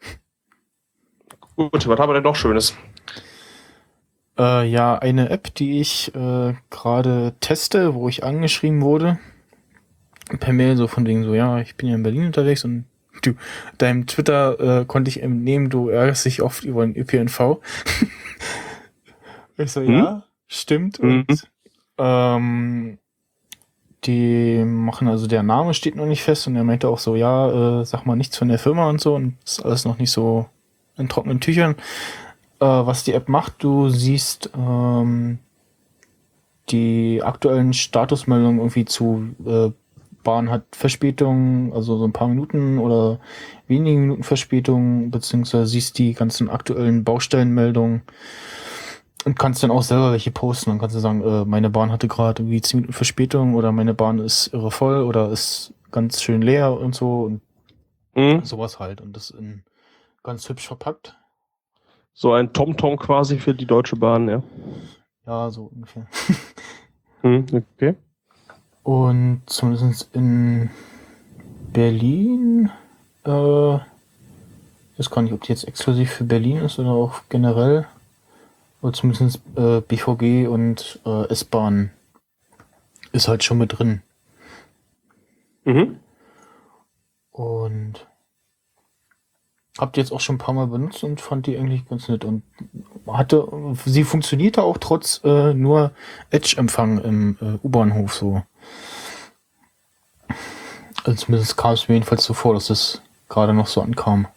Speaker 4: Gut, was haben wir denn noch Schönes?
Speaker 3: Äh, ja, eine App, die ich äh, gerade teste, wo ich angeschrieben wurde, per Mail so von wegen so, ja, ich bin ja in Berlin unterwegs und du, deinem Twitter äh, konnte ich entnehmen, du ärgerst dich oft über den Ö P N V. Ich so,
Speaker 4: Hm?
Speaker 3: ja, stimmt.
Speaker 4: Mhm.
Speaker 3: Und ähm, die machen, also der Name steht noch nicht fest und er meinte auch so, ja, äh, sag mal nichts von der Firma und so und ist alles noch nicht so in trockenen Tüchern. Äh, was die App macht, du siehst ähm, die aktuellen Statusmeldungen irgendwie zu äh, Bahn hat Verspätung, also so ein paar Minuten oder wenige Minuten Verspätung, beziehungsweise siehst die ganzen aktuellen Baustellenmeldungen und kannst dann auch selber welche posten. Dann kannst du sagen, äh, meine Bahn hatte gerade irgendwie zehn Minuten Verspätung oder meine Bahn ist irre voll oder ist ganz schön leer und so und
Speaker 4: Mhm.
Speaker 3: sowas halt. Und das in ganz hübsch verpackt.
Speaker 4: So ein TomTom quasi für die Deutsche Bahn, ja.
Speaker 3: Ja, so ungefähr.
Speaker 4: Mhm, okay.
Speaker 3: Und zumindest in Berlin, äh, ich weiß gar nicht, ob die jetzt exklusiv für Berlin ist oder auch generell. Oder zumindest äh, B V G und äh, S-Bahn ist halt schon mit drin.
Speaker 4: Mhm.
Speaker 3: Und hab die jetzt auch schon ein paar Mal benutzt und fand die eigentlich ganz nett. Und hatte, sie funktionierte auch trotz äh, nur Edge-Empfang im äh, U-Bahnhof so. Also zumindest kam es mir jedenfalls so vor, dass es gerade noch so ankam.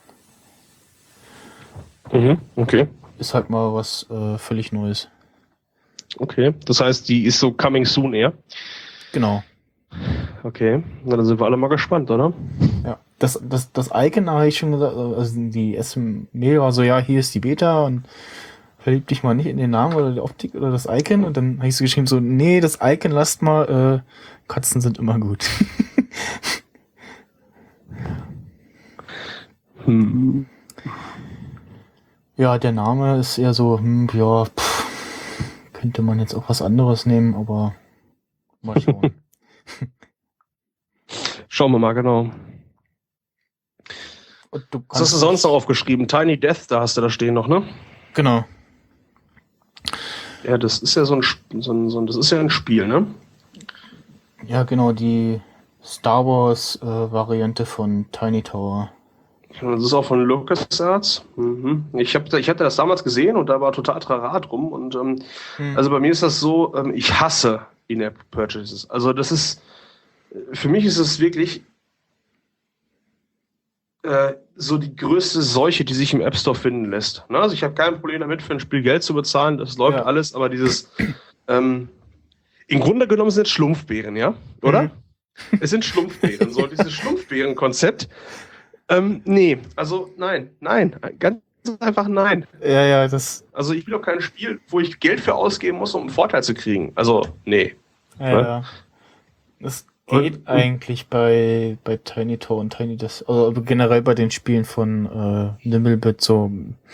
Speaker 4: Mhm, okay.
Speaker 3: Ist halt mal was äh, völlig Neues.
Speaker 4: Okay, das heißt, die ist so coming soon eher?
Speaker 3: Genau.
Speaker 4: Okay, na dann sind wir alle mal gespannt, oder?
Speaker 3: Ja, das, das, das Icon habe ich schon gesagt, also die S M-Mail war so, ja, hier ist die Beta und verlieb dich mal nicht in den Namen oder die Optik oder das Icon und dann habe ich so geschrieben, so, nee, das Icon lasst mal, äh, Katzen sind immer gut.
Speaker 4: Hm.
Speaker 3: Ja, der Name ist eher so, hm, ja, pff, könnte man jetzt auch was anderes nehmen, aber mal schauen.
Speaker 4: Schauen wir mal, genau.
Speaker 3: Und du
Speaker 4: Was hast du sonst noch aufgeschrieben? Tiny Death, da hast du da stehen noch, ne?
Speaker 3: Genau.
Speaker 4: Ja, das ist ja so ein, Sp- so ein, so ein das ist ja ein Spiel, ne?
Speaker 3: Ja, genau, die Star Wars äh, Variante von Tiny Tower.
Speaker 4: Das ist auch von LucasArts. Mhm. Ich, hab, ich hatte das damals gesehen und da war total Trara drum. Und ähm,
Speaker 3: Hm.
Speaker 4: also bei mir ist das so, ähm, ich hasse In-App-Purchases. Also das ist, für mich ist es wirklich äh, so die größte Seuche, die sich im App Store finden lässt. Ne? Also ich habe kein Problem damit, für ein Spiel Geld zu bezahlen. Das läuft
Speaker 3: Ja.
Speaker 4: alles, aber dieses, ähm, im Grunde genommen sind es Schlumpfbeeren, ja? Oder?
Speaker 3: Mhm.
Speaker 4: Es sind Schlumpfbeeren. So dieses Schlumpfbeeren-Konzept. Ähm, nee, also nein, nein, ganz einfach nein.
Speaker 3: Ja, ja, das,
Speaker 4: Also ich will doch kein Spiel, wo ich Geld für ausgeben muss, um einen Vorteil zu kriegen. Also, nee.
Speaker 3: ja, ja. Das geht
Speaker 4: Und-
Speaker 3: eigentlich bei, bei Tiny Tower und Tiny Desk, also generell bei den Spielen von äh, Nimblebit so.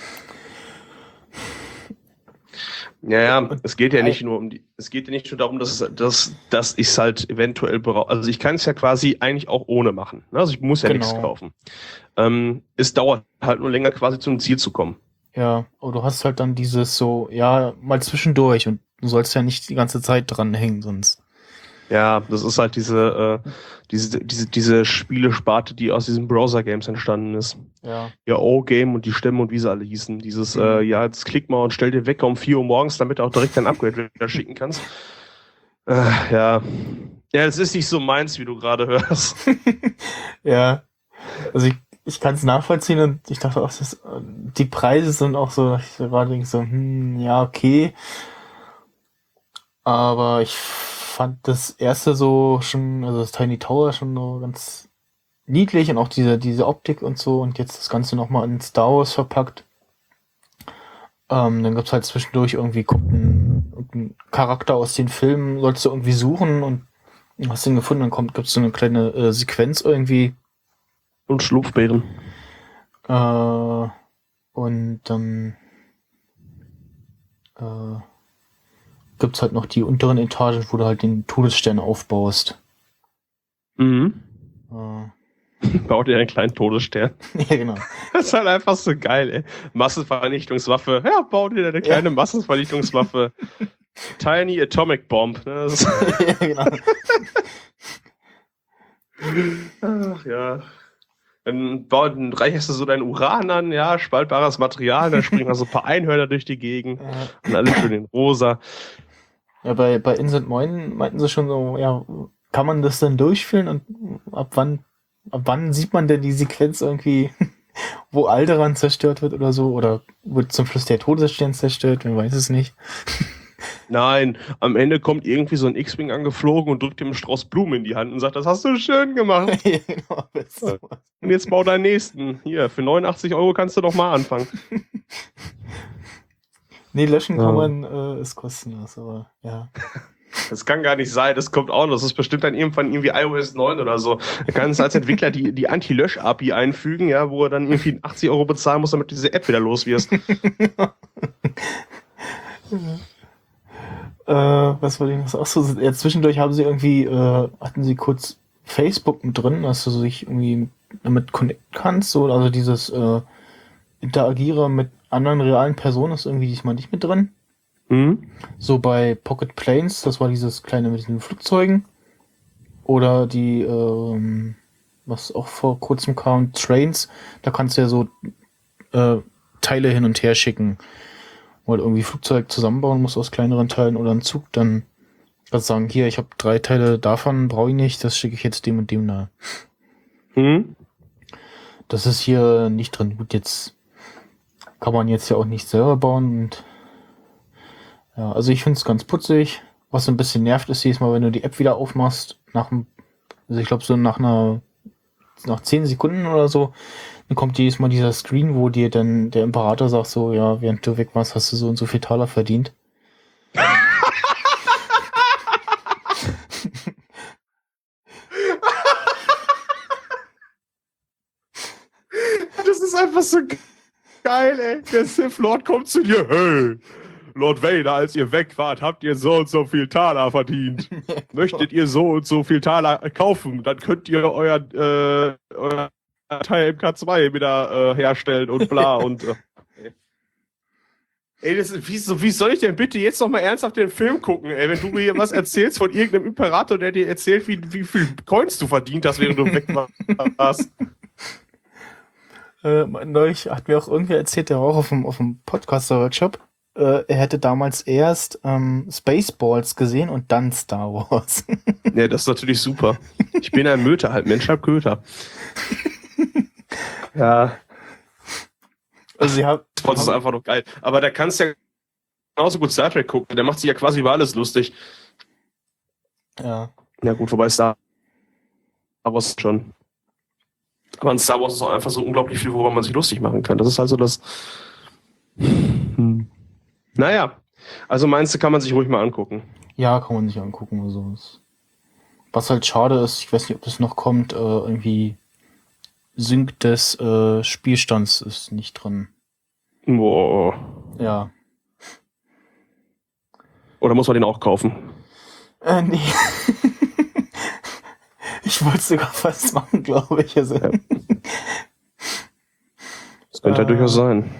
Speaker 4: Ja, ja, es geht ja nicht nur um die, es geht ja nicht nur darum, dass, es- dass, dass ich es halt eventuell brauche. Also ich kann es ja quasi eigentlich auch ohne machen. Ne? Also ich muss ja
Speaker 3: Genau.
Speaker 4: nichts kaufen. Ähm, es dauert halt nur länger quasi zum Ziel zu kommen.
Speaker 3: Ja, aber du hast halt dann dieses so, ja, mal zwischendurch und du sollst ja nicht die ganze Zeit dranhängen, sonst.
Speaker 4: Ja, das ist halt diese, äh, diese, diese, diese Spielesparte, die aus diesen Browser-Games entstanden ist.
Speaker 3: Ja.
Speaker 4: Ja, O-Game und die Stämme und wie sie alle hießen. Dieses,
Speaker 3: Mhm.
Speaker 4: äh, ja, jetzt klick mal und stell dir Wecker um vier Uhr morgens, damit du auch direkt dein Upgrade wieder schicken kannst. Äh, ja. Ja, das ist nicht so meins, wie du gerade hörst.
Speaker 3: Ja. Also ich, ich kann es nachvollziehen und ich dachte auch, das, die Preise sind auch so, ich so gerade denke so, hm, ja, okay. Aber ich fand das erste so schon, also das Tiny Tower schon so ganz niedlich und auch diese, diese Optik und so und jetzt das Ganze nochmal in Star Wars verpackt. Ähm, dann gibt's halt zwischendurch irgendwie gucken, irgendeinen Charakter aus den Filmen, sollst du irgendwie suchen und hast den gefunden, dann kommt, gibt's so eine kleine äh, Sequenz irgendwie.
Speaker 4: Und Schlupfbären.
Speaker 3: Äh, und dann äh, gibt's halt noch die unteren Etagen, wo du halt den Todesstern aufbaust.
Speaker 4: Mhm.
Speaker 3: Äh,
Speaker 4: Baut dir einen kleinen Todesstern.
Speaker 3: ja, genau.
Speaker 4: Das ist halt einfach so geil, ey. Massenvernichtungswaffe. Ja, bau dir eine kleine
Speaker 3: Ja.
Speaker 4: Massenvernichtungswaffe. Tiny Atomic Bomb. Ne? Das ist,
Speaker 3: ja, genau.
Speaker 4: ach ja. Dann, bau, dann reicherst du so dein Uran an, ja, spaltbares Material, dann springen da so ein paar Einhörner durch die Gegend
Speaker 3: Äh,
Speaker 4: und alles schön in rosa.
Speaker 3: Ja, bei, bei Instant Moin meinten sie schon so, ja, kann man das denn durchführen und ab wann, ab wann sieht man denn die Sequenz irgendwie, wo Alderaan zerstört wird oder so, oder wird zum Schluss der Todesstern zerstört, man weiß es nicht.
Speaker 4: Nein, am Ende kommt irgendwie so ein X-Wing angeflogen und drückt ihm einen Strauß Blumen in die Hand und sagt, das hast du schön gemacht.
Speaker 3: ja, genau, das ist so.
Speaker 4: Und jetzt bau deinen nächsten. Hier, für neunundachtzig Euro kannst du doch mal anfangen.
Speaker 3: Nee, löschen
Speaker 4: Ja.
Speaker 3: kann man, äh, ist kostenlos, aber ja.
Speaker 4: Das kann gar nicht sein, das kommt auch noch. Das ist bestimmt dann irgendwann irgendwie i O S neun oder so. Da kannst du als Entwickler die, die Anti-Lösch-A P I einfügen, ja, wo er dann irgendwie achtzig Euro bezahlen muss, damit du diese App wieder los wirst.
Speaker 3: Äh, was wollte ich noch? Ach so, ja, zwischendurch haben sie irgendwie, äh, hatten sie kurz Facebook mit drin, dass du dich irgendwie damit connecten kannst, so, also dieses, äh, Interagiere mit anderen realen Personen ist irgendwie diesmal nicht mit drin.
Speaker 4: Mhm.
Speaker 3: So bei Pocket Planes, das war dieses kleine mit diesen Flugzeugen. Oder die, ähm, was auch vor kurzem kam, Trains, da kannst du ja so, äh, Teile hin und her schicken. Weil irgendwie Flugzeug zusammenbauen muss aus kleineren Teilen oder ein Zug, dann Was sagen, hier, ich habe drei Teile davon, brauche ich nicht, das schicke ich jetzt dem und dem nahe.
Speaker 4: Hm?
Speaker 3: Das ist hier nicht drin. Gut, jetzt kann man jetzt ja auch nicht selber bauen. Und ja, also ich finde es ganz putzig. Was so ein bisschen nervt, ist jedes Mal, wenn du die App wieder aufmachst, nach dem, also ich glaube so nach einer, nach zehn Sekunden oder so, dann kommt jedes Mal dieser Screen, wo dir dann der Imperator sagt so, ja, während du weg warst, hast du so und so viel Taler verdient.
Speaker 4: Das ist einfach so geil, ey. Der Sith Lord kommt zu dir. Hey, Lord Vader, als ihr weg wart, habt ihr so und so viel Taler verdient. Möchtet ihr so und so viel Taler kaufen? Dann könnt ihr euer, äh, euer Teil M K zwei wieder äh, herstellen und bla und... Äh. Ey, das ist, wie, so, wie soll ich denn bitte jetzt noch mal ernsthaft den Film gucken, ey, wenn du mir was erzählst von irgendeinem Imperator, der dir erzählt, wie, wie viel Coins du verdient hast, während du weg warst.
Speaker 3: Äh, neulich hat mir auch irgendwer erzählt, der war auch auf dem, auf dem Podcaster-Workshop, äh, er hätte damals erst ähm, Spaceballs gesehen und dann Star Wars.
Speaker 4: Ja, das ist natürlich super. Ich bin ein Möter, halt Mensch, halb Köter. Ja.
Speaker 3: Also sie haben,
Speaker 4: Das ist einfach noch geil. Aber da kannst du ja genauso gut Star Trek gucken. Der macht sich ja quasi über alles lustig.
Speaker 3: ja.
Speaker 4: Ja gut, wobei Star Wars schon. Aber in Star Wars ist auch einfach so unglaublich viel, worüber man sich lustig machen kann. Das ist also das... Hm. Naja, also meinst du, kann man sich ruhig mal angucken?
Speaker 3: Ja, kann man sich angucken. Also. Was halt schade ist, ich weiß nicht, ob das noch kommt, äh, irgendwie Sync des äh, Spielstands ist nicht drin.
Speaker 4: Boah.
Speaker 3: Ja.
Speaker 4: Oder muss man den auch kaufen?
Speaker 3: Äh, nee. Ich wollte sogar fast machen, glaube ich. Also.
Speaker 4: Ja. Das könnte ja
Speaker 3: äh,
Speaker 4: durchaus sein.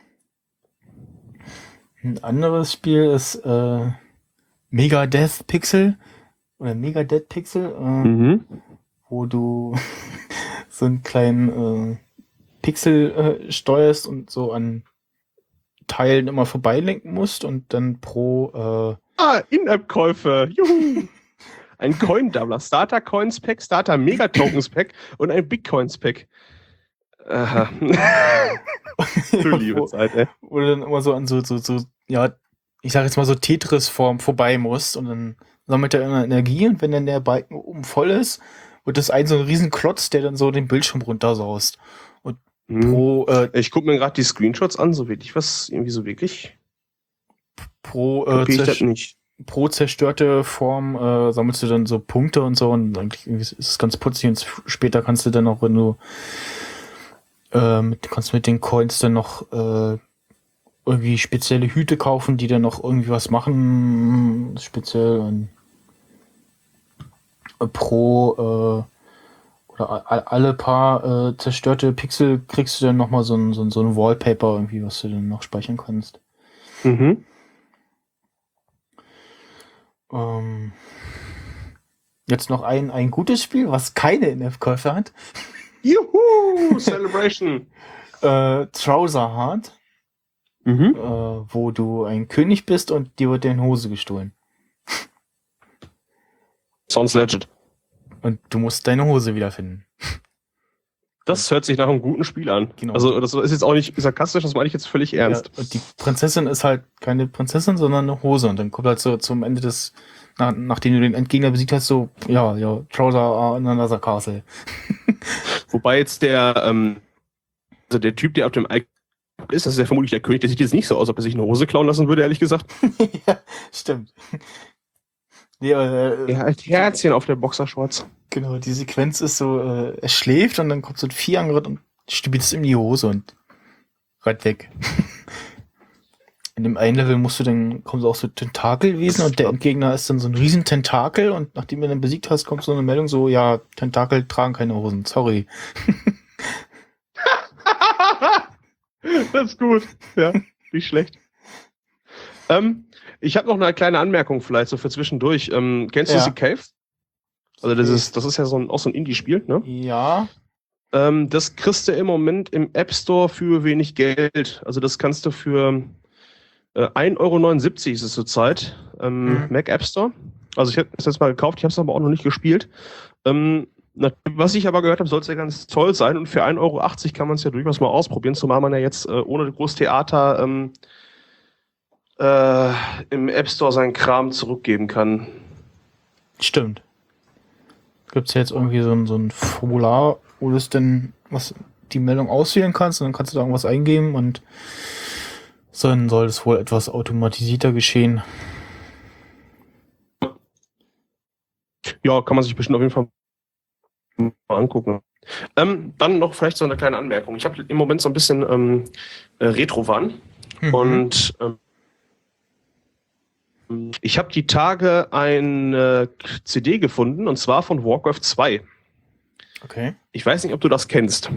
Speaker 3: Ein anderes Spiel ist äh, Megadeth Pixel oder Megadeth Pixel, äh,
Speaker 4: Mhm.
Speaker 3: wo du so einen kleinen äh, Pixel äh, steuerst und so an Teilen immer vorbeilenken musst und dann pro äh,
Speaker 4: Ah, In-App-Käufe. Juhu. Ein Coin-Doubler. Starter-Coins-Pack, Starter-Megatokens-Pack und ein Bitcoins-Pack. Aha. Du liebe
Speaker 3: wo,
Speaker 4: Zeit, ey.
Speaker 3: wo du dann immer so an so, so, so, ja, ich sag jetzt mal so Tetris-Form vorbei musst und dann sammelt er immer Energie und wenn dann der Balken oben voll ist, wird das ein so ein riesen Klotz, der dann so den Bildschirm runtersaust. Und
Speaker 4: Hm.
Speaker 3: pro, äh,
Speaker 4: Ich gucke mir gerade die Screenshots an, so wirklich was, irgendwie so wirklich.
Speaker 3: pro, äh,
Speaker 4: Kapier ich das
Speaker 3: zersch-
Speaker 4: nicht.
Speaker 3: pro zerstörte Form äh, sammelst du dann so Punkte und so und eigentlich irgendwie ist es ganz putzig und später kannst du dann auch, wenn du äh, mit, kannst mit den Coins dann noch äh, irgendwie spezielle Hüte kaufen, die dann noch irgendwie was machen, speziell und äh, pro äh, oder a- alle paar äh, zerstörte Pixel kriegst du dann nochmal so ein, so ein, so ein Wallpaper irgendwie, was du dann noch speichern kannst.
Speaker 4: Mhm.
Speaker 3: Ähm, jetzt noch ein, ein gutes Spiel, was keine In App Käufe hat.
Speaker 4: Juhu! Celebration!
Speaker 3: Äh, Trouser Heart,
Speaker 4: Mhm.
Speaker 3: äh, wo du ein König bist und dir wird deine Hose gestohlen.
Speaker 4: Sounds legit.
Speaker 3: Und du musst deine Hose wiederfinden.
Speaker 4: Das hört sich nach einem guten Spiel an.
Speaker 3: Genau.
Speaker 4: Also, das ist jetzt auch nicht sarkastisch, das meine ich jetzt völlig ernst.
Speaker 3: Ja, und die Prinzessin ist halt keine Prinzessin, sondern eine Hose. Und dann kommt halt so zum Ende des, nach, nachdem du den Endgegner besiegt hast, so, ja, ja, Trouser in another castle.
Speaker 4: Wobei jetzt der, ähm, also der Typ, der auf dem Icon ist, das ist ja vermutlich der König, der sieht jetzt nicht so aus, ob er sich eine Hose klauen lassen würde, ehrlich gesagt.
Speaker 3: Ja, stimmt. Nee, äh,
Speaker 4: Er hat Herzchen auf der Boxershorts.
Speaker 3: Genau, die Sequenz ist so, äh, er schläft und dann kommt so ein Vieh angerollt und stibitzt es ihm in die Hose und rennt weg. In dem einen Level musst du dann, kommen so auch so Tentakelwesen und der Endgegner ist dann so ein riesen Tentakel und nachdem du dann besiegt hast, kommt so eine Meldung so, ja, Tentakel tragen keine Hosen, sorry.
Speaker 4: Das ist gut. Ja, nicht schlecht. Ähm, ich habe noch eine kleine Anmerkung vielleicht so für zwischendurch. Ähm, kennst du
Speaker 3: Ja.
Speaker 4: The Cave? Also das ist, das ist ja so ein, auch so ein Indie-Spiel, ne?
Speaker 3: Ja,
Speaker 4: Ähm, das kriegst du im Moment im App Store für wenig Geld. Also das kannst du für äh, ein Euro neunundsiebzig ist es zurzeit. Ähm,
Speaker 3: Mhm.
Speaker 4: Mac App Store. Also ich hätte es jetzt mal gekauft, ich habe es aber auch noch nicht gespielt. Ähm, na, was ich aber gehört habe, soll es ja ganz toll sein und für ein Euro achtzig kann man es ja durchaus mal ausprobieren, zumal man ja jetzt äh, ohne Großtheater ähm, äh, im App Store seinen Kram zurückgeben kann.
Speaker 3: Stimmt. Gibt es ja jetzt irgendwie so ein, so ein Formular, wo du es denn was die Meldung auswählen kannst und dann kannst du da irgendwas eingeben und dann soll es wohl etwas automatisierter geschehen.
Speaker 4: Ja, kann man sich bestimmt auf jeden Fall mal angucken. Ähm, dann noch vielleicht so eine kleine Anmerkung. Ich habe im Moment so ein bisschen ähm, äh, Retro-Wahn
Speaker 3: Mhm.
Speaker 4: und ähm, ich habe die Tage eine C D gefunden und zwar von Warcraft zwei.
Speaker 3: Okay.
Speaker 4: Ich weiß nicht, ob du das kennst.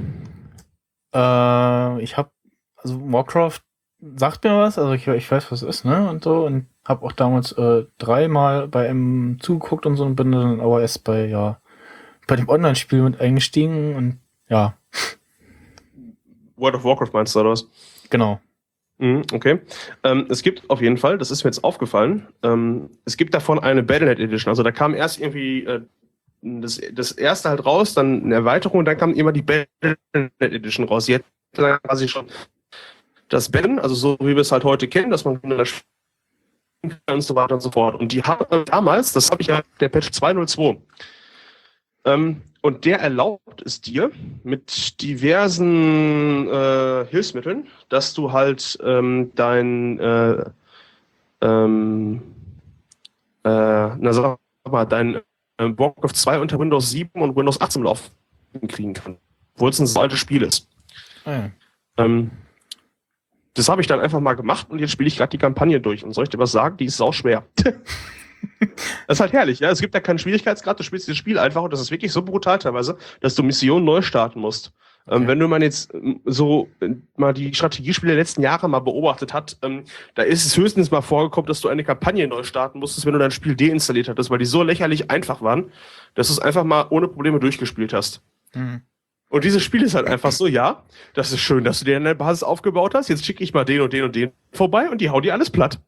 Speaker 3: Äh, ich habe, also Warcraft sagt mir was, also ich, ich weiß, was es ist, ne, und so, und habe auch damals äh, dreimal bei einem zugeguckt und so und bin dann aber erst bei, ja, bei dem Online-Spiel mit eingestiegen und ja,
Speaker 4: World of Warcraft meinst du, oder was?
Speaker 3: genau.
Speaker 4: Mhm, okay. Ähm, es gibt auf jeden Fall, das ist mir jetzt aufgefallen, ähm, es gibt davon eine Battle Net Edition. Also da kam erst irgendwie äh, das, das erste halt raus, dann eine Erweiterung und dann kam immer die Battle Net Edition raus. Jetzt dann quasi schon das Battle, also so wie wir es halt heute kennen, dass man spielen kann und so weiter und so fort. Und die haben damals, das habe ich ja, der Patch zwei Punkt null zwei, ähm, und der erlaubt es dir mit diversen äh, Hilfsmitteln, dass du halt ähm, dein äh, ähm, äh, na sag mal, dein äh, Warcraft zwei unter Windows sieben und Windows acht zum Laufen kriegen kann. Obwohl es ein so altes Spiel ist.
Speaker 3: Ah, ja.
Speaker 4: Ähm, das habe ich dann einfach mal gemacht und jetzt spiele ich gerade die Kampagne durch. Und soll ich dir was sagen? Die ist sauschwer. Das ist halt herrlich, ja. Es gibt ja keinen Schwierigkeitsgrad, du spielst das Spiel einfach und das ist wirklich so brutal teilweise, dass du Missionen neu starten musst.
Speaker 3: Okay.
Speaker 4: Ähm, wenn du mal jetzt ähm, so äh, mal die Strategiespiele der letzten Jahre mal beobachtet hast, ähm, da ist es höchstens mal vorgekommen, dass du eine Kampagne neu starten musstest, wenn du dein Spiel deinstalliert hattest, weil die so lächerlich einfach waren, dass du es einfach mal ohne Probleme durchgespielt hast.
Speaker 3: Mhm.
Speaker 4: Und dieses Spiel ist halt einfach so, ja, das ist schön, dass du dir eine Basis aufgebaut hast, jetzt schicke ich mal den und den und den vorbei und die hauen dir alles platt.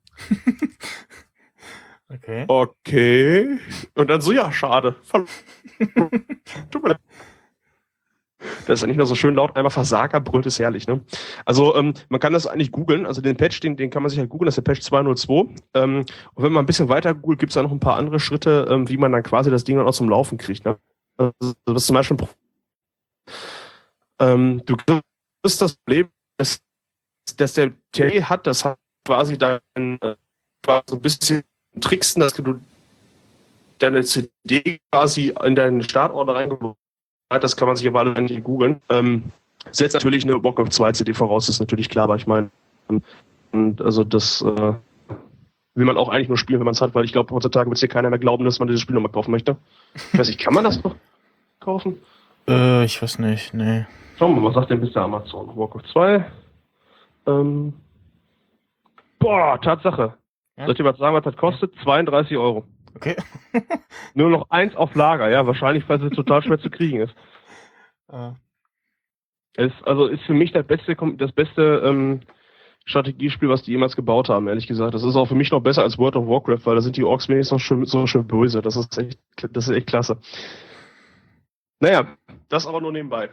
Speaker 3: Okay.
Speaker 4: Okay. Und dann so, ja, schade. Ver- Tut mir leid. Das ist ja nicht nur so schön laut, einmal Versager brüllt, ist herrlich, ne? Also, ähm, man kann das eigentlich googeln, also den Patch, den, den kann man sich halt googeln, das ist der Patch zwei Punkt null zwei. Ähm, und wenn man ein bisschen weiter googelt, gibt es da noch ein paar andere Schritte, ähm, wie man dann quasi das Ding dann auch zum Laufen kriegt, ne? Also, das ist zum Beispiel ein Pro- ähm, du kriegst das Problem, dass, dass der T A hat, das hat quasi dein, äh, quasi so ein bisschen tricksen, dass du deine C D quasi in deinen Startordner reingebracht hast. Das kann man sich aber alle nicht googeln. Ähm, setzt natürlich eine Warcraft zwei C D voraus, ist natürlich klar, aber ich meine, und also das äh, will man auch eigentlich nur spielen, wenn man es hat, weil ich glaube, heutzutage wird es hier keiner mehr glauben, dass man dieses Spiel nochmal kaufen möchte. Ich weiß nicht, kann man das noch kaufen?
Speaker 3: Äh, ich weiß nicht, nee.
Speaker 4: Schauen wir mal, was sagt denn Mister Amazon? Warcraft zwei. Ähm, boah, Tatsache.
Speaker 3: Ja?
Speaker 4: Soll ich dir was sagen, was das kostet? zweiunddreißig Euro.
Speaker 3: Okay.
Speaker 4: Nur noch eins auf Lager, ja, wahrscheinlich, weil es total schwer zu kriegen ist.
Speaker 3: äh,
Speaker 4: Es also ist für mich das beste, das beste ähm, Strategiespiel, was die jemals gebaut haben, ehrlich gesagt. Das ist auch für mich noch besser als World of Warcraft, weil da sind die Orks wenigstens noch schön, so schön böse. Das ist echt, das ist echt klasse. Naja, das aber nur nebenbei.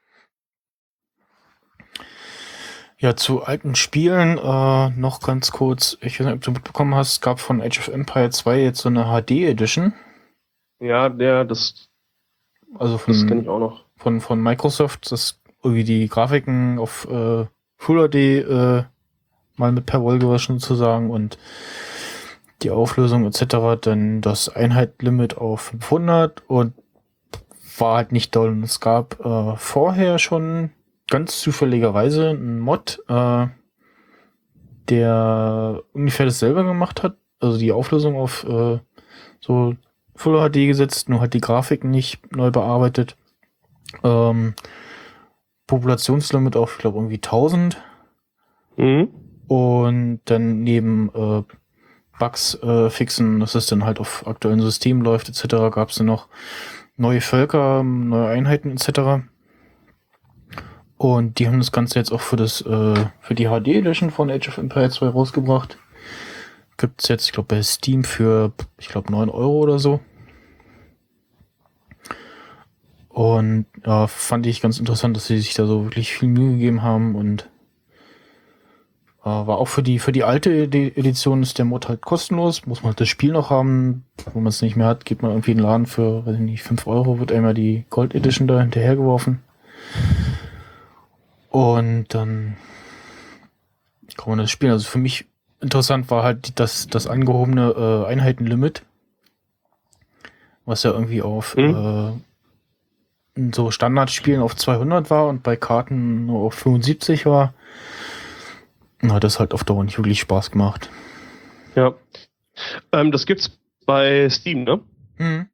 Speaker 3: Ja, zu alten Spielen äh, noch ganz kurz. Ich weiß nicht, ob du mitbekommen hast, es gab von Age of Empire zwei jetzt so eine H D Edition.
Speaker 4: Ja, der, das,
Speaker 3: Also
Speaker 4: das kenne
Speaker 3: von,
Speaker 4: ich auch noch.
Speaker 3: von, von Microsoft, das irgendwie die Grafiken auf äh, Full H D äh, mal mit per Woll gewaschen sozusagen und die Auflösung et cetera. Dann das Einheitlimit auf fünfhundert und war halt nicht doll. Und es gab äh, vorher schon ganz zufälligerweise ein Mod, äh, der ungefähr dasselbe gemacht hat. Also die Auflösung auf äh, so Full H D gesetzt, nur halt die Grafiken nicht neu bearbeitet. Ähm, Populationslimit auf, ich glaube, irgendwie tausend.
Speaker 4: Mhm.
Speaker 3: Und dann neben äh, Bugs äh, fixen, dass es dann halt auf aktuellen Systemen läuft, et cetera, gab es dann noch neue Völker, neue Einheiten et cetera. Und die haben das Ganze jetzt auch für das äh, für die H D Edition von Age of Empires zwei rausgebracht. gibt's jetzt, ich glaube, bei Steam für, ich glaube, neun Euro oder so. Und ja, fand ich ganz interessant, dass sie sich da so wirklich viel Mühe gegeben haben und äh, war auch für die für die alte Edi- Edition ist der Mod halt kostenlos, muss man halt das Spiel noch haben, wo man es nicht mehr hat, geht man irgendwie in den Laden für, weiß ich nicht, fünf Euro, wird einmal die Gold Edition da hinterhergeworfen. Und dann kann man das spielen. Also für mich interessant war halt das, das angehobene äh, Einheitenlimit, was ja irgendwie auf
Speaker 4: Mhm.
Speaker 3: äh, in so Standardspielen auf zweihundert war und bei Karten nur auf fünfundsiebzig war. Dann hat das halt auf Dauer nicht wirklich Spaß gemacht.
Speaker 4: Ja. Ähm, das gibt's bei Steam, ne?
Speaker 3: Mhm.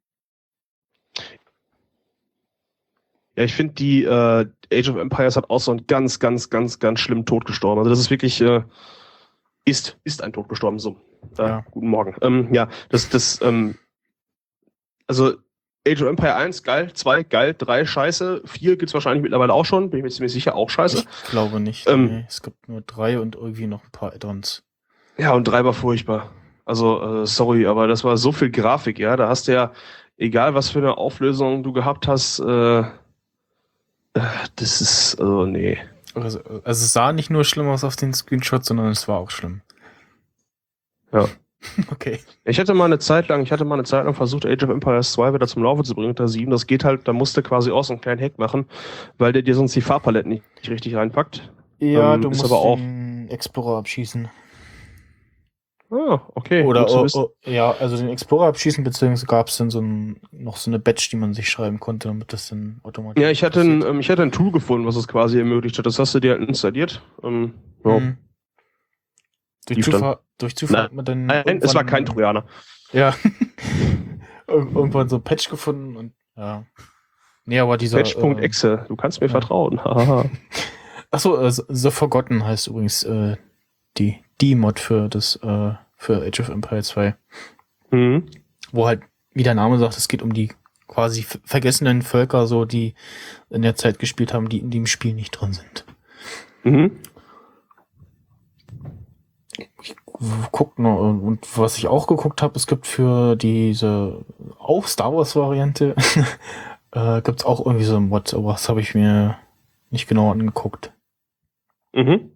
Speaker 4: Ja, ich finde, die äh, Age of Empires hat auch so einen ganz, ganz, ganz, ganz schlimmen Tod gestorben. Also das ist wirklich, äh, ist, ist ein Tod gestorben, so. Äh,
Speaker 3: Ja.
Speaker 4: Guten Morgen. Ähm, ja, das, das, ähm, also Age of Empire eins, geil, zwei, geil, drei, scheiße, vier gibt's wahrscheinlich mittlerweile auch schon, bin ich mir ziemlich sicher, auch scheiße.
Speaker 3: Ich glaube nicht.
Speaker 4: Ähm,
Speaker 3: nee. Es gibt nur drei und irgendwie noch ein paar Add-ons.
Speaker 4: Ja, und drei war furchtbar. Also, äh, sorry, aber das war so viel Grafik, ja. Da hast du ja, egal was für eine Auflösung du gehabt hast, äh, äh, das ist, also, nee.
Speaker 3: Also, also es sah nicht nur schlimm aus auf den Screenshots, sondern es war auch schlimm.
Speaker 4: Ja.
Speaker 3: Okay.
Speaker 4: Ich hatte mal eine Zeit lang, ich hatte mal eine Zeit lang versucht, Age of Empires zwei wieder zum Laufe zu bringen unter sieben. Das geht halt, da musst du quasi auch so einen kleinen Hack machen, weil der dir sonst die Farbpaletten nicht, nicht richtig reinpackt.
Speaker 3: Ja,
Speaker 4: Ähm,
Speaker 3: du
Speaker 4: ist
Speaker 3: musst
Speaker 4: aber auch-
Speaker 3: den Explorer abschießen.
Speaker 4: Ah, okay.
Speaker 3: Oder
Speaker 4: gut zu
Speaker 3: oh,
Speaker 4: wissen.
Speaker 3: oh, ja, also den Explorer abschießen, beziehungsweise gab es dann so ein, noch so eine Badge, die man sich schreiben konnte, damit das dann automatisch
Speaker 4: Ja, ich hatte, ein,
Speaker 3: passiert.
Speaker 4: ähm, ich hatte ein Tool gefunden, was es quasi ermöglicht hat. Das hast du dir halt installiert. Ähm, ja.
Speaker 3: Mhm. Durch
Speaker 4: Lief dann.
Speaker 3: Zufall, durch Zufall
Speaker 4: Nein,
Speaker 3: hat man dann
Speaker 4: Nein, es war
Speaker 3: irgendwann-
Speaker 4: kein Trojaner.
Speaker 3: Ja. Ir- irgendwann so ein Patch gefunden und ja. Nee, aber dieser.
Speaker 4: Patch.exe, du kannst mir
Speaker 3: ja.
Speaker 4: vertrauen. Hahaha.
Speaker 3: Achso, äh, The Forgotten heißt übrigens äh, die, die Mod für das, äh, für Age of Empires zwei.
Speaker 4: mhm.
Speaker 3: Wo halt, wie der Name sagt, es geht um die quasi f- vergessenen Völker, so die in der Zeit gespielt haben, die in dem Spiel nicht drin sind.
Speaker 4: Mhm.
Speaker 3: Guckt noch, und was ich auch geguckt habe, es gibt für diese auch Star Wars Variante äh, gibt's auch irgendwie so ein Mod, aber das habe ich mir nicht genau angeguckt.
Speaker 4: Mhm.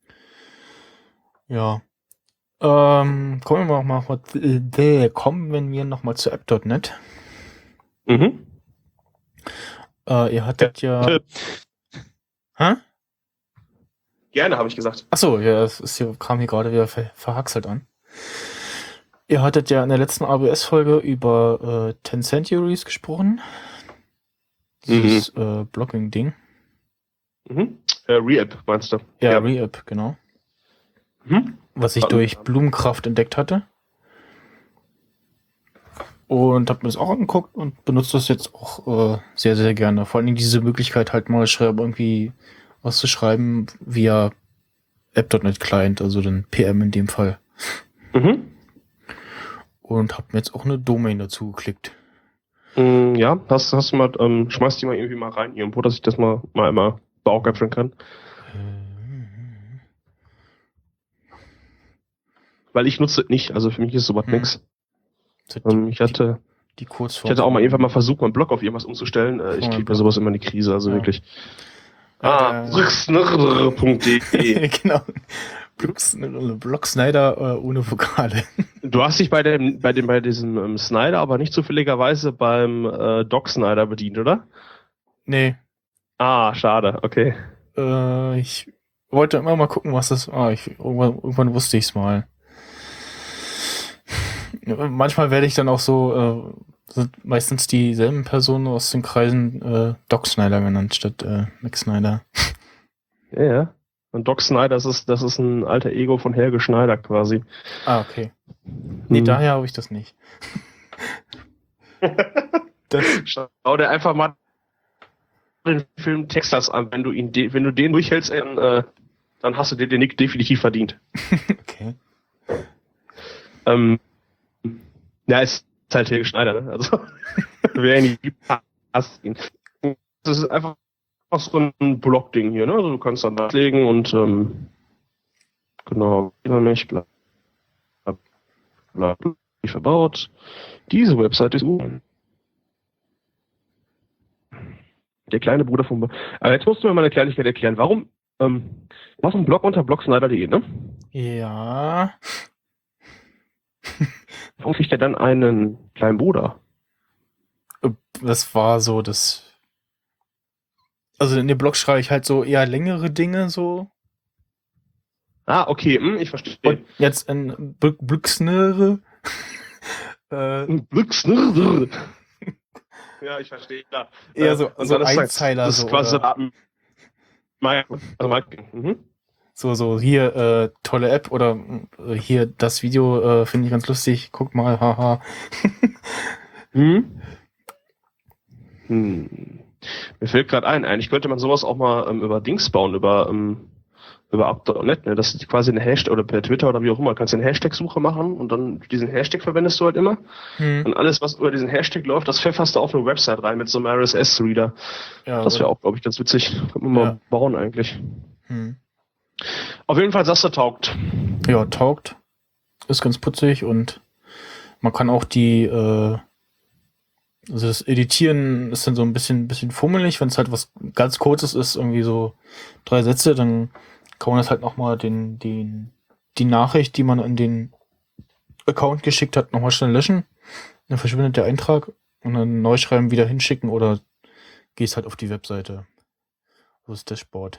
Speaker 3: Ja. Ähm, kommen wir noch mal, äh, kommen wir noch mal zu app Punkt net.
Speaker 4: Mhm.
Speaker 3: Äh, ihr hattet ja.
Speaker 4: Äh,
Speaker 3: Hä?
Speaker 4: Gerne, habe ich gesagt.
Speaker 3: Achso, ja, es ist hier, kam hier gerade wieder ver verhaxelt an. Ihr hattet ja in der letzten A B S-Folge über äh, Ten Centuries gesprochen. Dieses äh, Blocking-Ding.
Speaker 4: Mhm. Äh, Re-App, meinst du?
Speaker 3: Ja,
Speaker 4: Ja.
Speaker 3: Re-App, genau.
Speaker 4: Mhm.
Speaker 3: Was ich
Speaker 4: Ähm,
Speaker 3: durch Blumenkraft entdeckt hatte. Und habe mir das auch angeguckt und benutze das jetzt auch äh, sehr, sehr gerne. Vor allem diese Möglichkeit halt mal schreiben, irgendwie was zu schreiben via app Punkt net Client, also den P M in dem Fall.
Speaker 4: Mhm.
Speaker 3: Und habe mir jetzt auch eine Domain dazu geklickt.
Speaker 4: Mm, ja, hast, hast du mal, ähm, schmeiß die mal irgendwie mal rein irgendwo, dass ich das mal, mal einmal beaufgreifen kann. Weil ich nutze es nicht, also für mich ist sowas
Speaker 3: Hm.
Speaker 4: nix.
Speaker 3: Die,
Speaker 4: Ähm, ich hatte,
Speaker 3: die Kurzform.
Speaker 4: ich hatte auch mal irgendwann mal versucht, meinen Blog auf irgendwas umzustellen. Äh, ich
Speaker 3: Oh,
Speaker 4: kriege bei
Speaker 3: Blog.
Speaker 4: sowas immer eine Krise, also
Speaker 3: Ja.
Speaker 4: wirklich.
Speaker 3: Ja,
Speaker 4: Ah,
Speaker 3: der-
Speaker 4: rixnrr punkt de.
Speaker 3: genau. Blocks, Block Snyder äh, ohne Vokale.
Speaker 4: Du hast dich bei dem, bei dem, bei diesem ähm, Snyder aber nicht zufälligerweise beim äh, Doc Snyder bedient, oder?
Speaker 3: Nee,
Speaker 4: Ah, schade, okay.
Speaker 3: äh, ich wollte immer mal gucken, was das war. Ich, irgendwann, irgendwann wusste ich es mal. Manchmal werde ich dann auch so, äh, sind meistens dieselben Personen aus den Kreisen äh, Doc Snyder genannt, statt äh, Max Snyder.
Speaker 4: Ja, ja. Und Doc Snyder, das ist, das ist ein alter Ego von Helge Schneider quasi.
Speaker 3: Ah, okay. Nee,
Speaker 4: Hm.
Speaker 3: daher habe ich das nicht. das,
Speaker 4: Schau dir einfach mal den Film Texas an. Wenn du ihn, de wenn du den durchhältst, dann, äh, dann hast du dir den Nick definitiv verdient.
Speaker 3: okay.
Speaker 4: Ähm, ja, ist halt Helge Schneider, ne? Also, wer ihn liebt, hasst ihn. Das ist einfach so ein Blog-Ding hier, ne? Also, du kannst dann nachlegen und, ähm, genau, über mich bleibt. bla, bla, verbaut. Diese Website ist U. Der kleine Bruder von... Aber jetzt musst du mir mal eine Kleinigkeit erklären. Warum... Ähm, du hast einen Blog unter blogsnyder punkt de, ne?
Speaker 3: Ja.
Speaker 4: Warum kriegt er dann einen kleinen Bruder?
Speaker 3: Das war so das... Also in dem Blog schreibe ich halt so eher längere Dinge so.
Speaker 4: Ah, okay, hm, ich verstehe.
Speaker 3: Und jetzt ein Blücksnere. äh,
Speaker 4: Blücksnere. Ja, ich verstehe, klar.
Speaker 3: Eher so,
Speaker 4: Und
Speaker 3: so
Speaker 4: dann ist
Speaker 3: Einzeiler.
Speaker 4: Das ist
Speaker 3: so,
Speaker 4: quasi
Speaker 3: oder?
Speaker 4: also Marketing. Mhm.
Speaker 3: So, so, hier, äh, tolle App oder äh, hier, das Video äh, finde ich ganz lustig, guck mal, haha.
Speaker 4: Hm? Hm. Mir fällt gerade ein, eigentlich könnte man sowas auch mal ähm, über Dings bauen, über ähm, über up punkt net, ne? Das ist quasi eine Hashtag, oder per Twitter oder wie auch immer, kannst du eine Hashtag-Suche machen und dann diesen Hashtag verwendest du halt immer.
Speaker 3: Hm.
Speaker 4: Und alles, was über diesen Hashtag läuft, das pfefferst du auf eine Website rein mit so einem R S S-Reader.
Speaker 3: Ja,
Speaker 4: Das wäre
Speaker 3: oder-
Speaker 4: auch, glaube ich, ganz witzig. Kann man
Speaker 3: Ja.
Speaker 4: mal bauen eigentlich.
Speaker 3: Hm.
Speaker 4: Auf jeden Fall, sagst du, taugt.
Speaker 3: Ja, taugt. Ist ganz putzig und man kann auch die, äh, also das Editieren ist dann so ein bisschen, bisschen fummelig, wenn es halt was ganz Kurzes ist, irgendwie so drei Sätze, dann kann man das halt nochmal den, den, die Nachricht, die man an den Account geschickt hat, nochmal schnell löschen. Dann verschwindet der Eintrag und dann neu schreiben, wieder hinschicken oder gehst halt auf die Webseite. Wo ist Dashboard?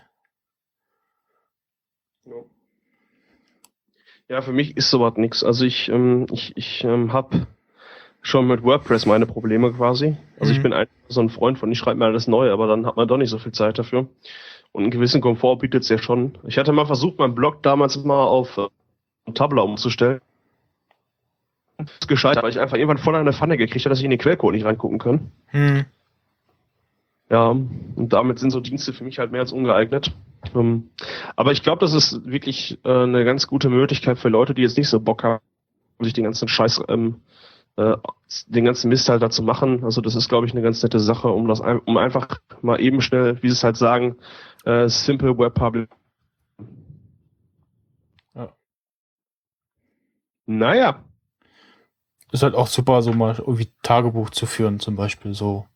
Speaker 4: Ja, für mich ist sowas nix. Also ich, ähm, ich, ich ähm, habe schon mit WordPress meine Probleme quasi. Also
Speaker 3: Mhm.
Speaker 4: ich bin ein, so ein Freund von, ich schreibe mir alles neu, aber dann hat man doch nicht so viel Zeit dafür. Und einen gewissen Komfort bietet es ja schon. Ich hatte mal versucht, meinen Blog damals mal auf äh, Tabla umzustellen. Das ist gescheitert, weil ich einfach irgendwann voll eine Pfanne gekriegt habe, dass ich in den Quellcode nicht reingucken kann.
Speaker 3: Hm.
Speaker 4: Ja, und damit sind so Dienste für mich halt mehr als ungeeignet. Ähm, aber ich glaube, das ist wirklich äh, eine ganz gute Möglichkeit für Leute, die jetzt nicht so Bock haben, sich den ganzen Scheiß, ähm, äh, den ganzen Mist halt da zu machen. Also das ist, glaube ich, eine ganz nette Sache, um das ein, um einfach mal eben schnell, wie sie es halt sagen, äh, Simple Web Public.
Speaker 3: Ja.
Speaker 4: Naja.
Speaker 3: Ist halt auch super, so mal irgendwie Tagebuch zu führen, zum Beispiel so.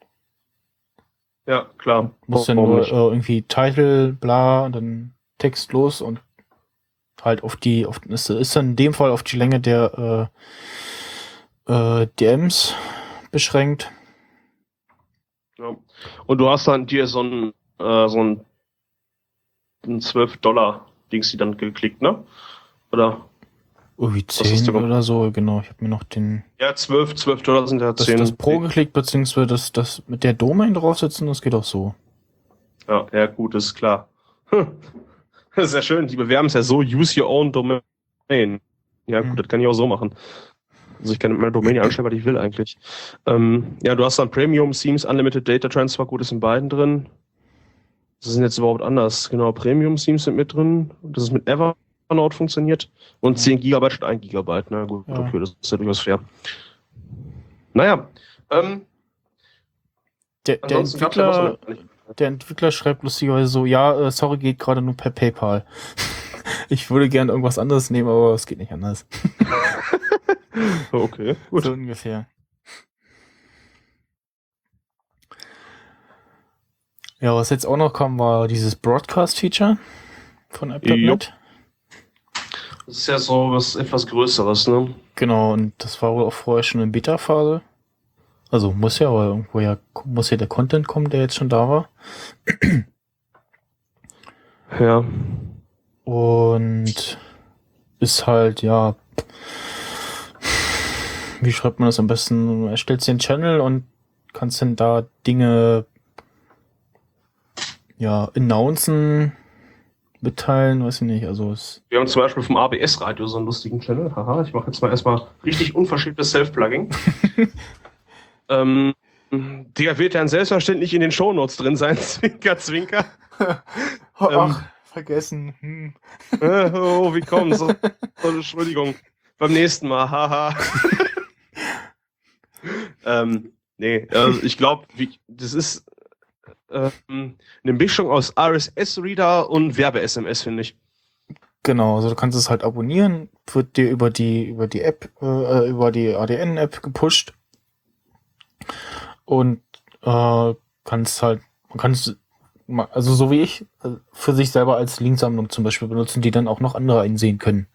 Speaker 4: Ja, klar.
Speaker 3: Muss ja
Speaker 4: Warum
Speaker 3: nur
Speaker 4: nicht?
Speaker 3: äh, irgendwie Title, bla, und dann Text los und halt auf die, auf, ist, ist dann in dem Fall auf die Länge der äh, äh, D Ms beschränkt.
Speaker 4: Ja. Und du hast dann dir so ein, äh, so ein, ein zwölf Dollar Dings, die dann geklickt, ne? Oder?
Speaker 3: Irgendwie
Speaker 4: hast du
Speaker 3: zehn
Speaker 4: gemacht?
Speaker 3: oder so, genau. Ich habe mir noch den
Speaker 4: Ja, zwölf, zwölf Dollar sind ja
Speaker 3: das,
Speaker 4: zehn.
Speaker 3: das Pro geklickt, beziehungsweise das, das mit der Domain draufsetzen, das geht auch so.
Speaker 4: Ja, ja, gut, das ist klar. Hm. Das ist ja schön, die bewerben es ja so, use your own domain. Ja, gut,
Speaker 3: Mhm.
Speaker 4: das kann ich auch so machen. Also ich kann meine Domain ja anstellen, was ich will eigentlich. Ähm, ja, du hast dann Premium Themes, Unlimited Data Transfer, gut, ist in beiden drin. Das ist jetzt überhaupt anders. Genau, Premium Themes sind mit drin. Das ist mit Evernote funktioniert. Und zehn Gigabyte statt ein Gigabyte. Na gut,
Speaker 3: Ja.
Speaker 4: okay, das ist ja durchaus fair. Naja, ähm,
Speaker 3: Der, der
Speaker 4: ansonsten gab's ja
Speaker 3: Entwickler,
Speaker 4: was mit-
Speaker 3: der Entwickler schreibt lustigerweise so, ja, äh, sorry, geht gerade nur per PayPal. Ich würde gern irgendwas anderes nehmen, aber es geht nicht anders.
Speaker 4: Okay, gut.
Speaker 3: So ungefähr. Ja, was jetzt auch noch kam, war dieses Broadcast-Feature von app punkt net.
Speaker 4: Das ist ja so was etwas Größeres, ne?
Speaker 3: Genau, und das war wohl auch vorher schon in Beta-Phase. Also muss ja, aber irgendwo ja, muss ja der Content kommen, der jetzt schon da war.
Speaker 4: Ja.
Speaker 3: Und ist halt, ja, wie schreibt man das am besten? Du erstellst den Channel und kannst dann da Dinge, ja, announcen, mitteilen, weiß ich nicht, also es,
Speaker 4: Wir haben zum Beispiel vom A B S-Radio so einen lustigen Channel. Haha, ich mache jetzt mal erstmal richtig unverschämtes Self-Plugging. ähm, der wird dann selbstverständlich in den Shownotes drin sein, Zwinker, Zwinker.
Speaker 3: ach, vergessen, hm.
Speaker 4: Äh, oh, wie kommt's? So, oh, Entschuldigung. Beim nächsten Mal, haha. ähm, nee, also ich glaube, das ist ähm, eine Mischung aus R S S-Reader und Werbe-S M S, finde ich.
Speaker 3: Genau, also du kannst es halt abonnieren, wird dir über die über die App, äh, über die A D N-App gepusht und äh, kannst halt, man kann es, also so wie ich, für sich selber als Linksammlung zum Beispiel benutzen, die dann auch noch andere einsehen können.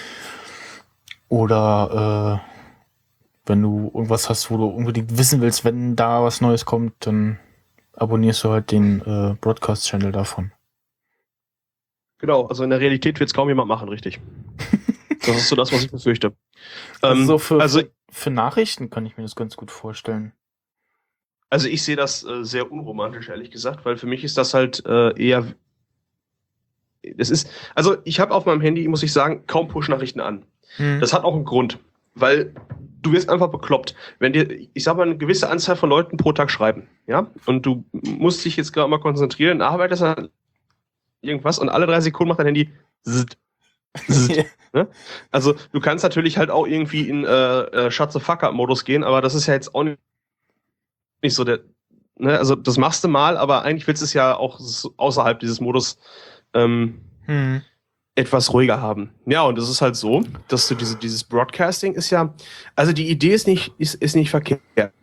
Speaker 3: Oder äh, wenn du irgendwas hast, wo du unbedingt wissen willst, wenn da was Neues kommt, dann abonnierst du halt den äh, Broadcast-Channel davon.
Speaker 4: Genau, also in der Realität wird es kaum jemand machen, richtig. Das ist so das, was ich befürchte.
Speaker 3: Also,
Speaker 4: Ähm,
Speaker 3: so für,
Speaker 4: also,
Speaker 3: für, für Nachrichten kann ich mir das ganz gut vorstellen.
Speaker 4: also ich sehe das äh, sehr unromantisch, ehrlich gesagt, weil für mich ist das halt äh, eher. Das ist, also ich habe auf meinem Handy, muss ich sagen, kaum Push-Nachrichten an.
Speaker 3: Hm.
Speaker 4: Das hat auch einen Grund, weil du wirst einfach bekloppt. Wenn dir, ich sag mal, eine gewisse Anzahl von Leuten pro Tag schreiben, ja, und du musst dich jetzt gerade mal konzentrieren, arbeitest an irgendwas und alle drei Sekunden macht dein Handy zzt, zzt, ne? Also du kannst natürlich halt auch irgendwie in äh, äh, Shut the fuck up Modus gehen, aber das ist ja jetzt auch nicht, nicht so der, ne? Also das machst du mal, aber eigentlich willst du es ja auch so außerhalb dieses Modus ähm,
Speaker 3: Hm.
Speaker 4: etwas ruhiger haben. Ja, und das ist halt so, dass du diese, dieses Broadcasting ist ja, also die Idee ist nicht, ist, ist nicht verkehrt.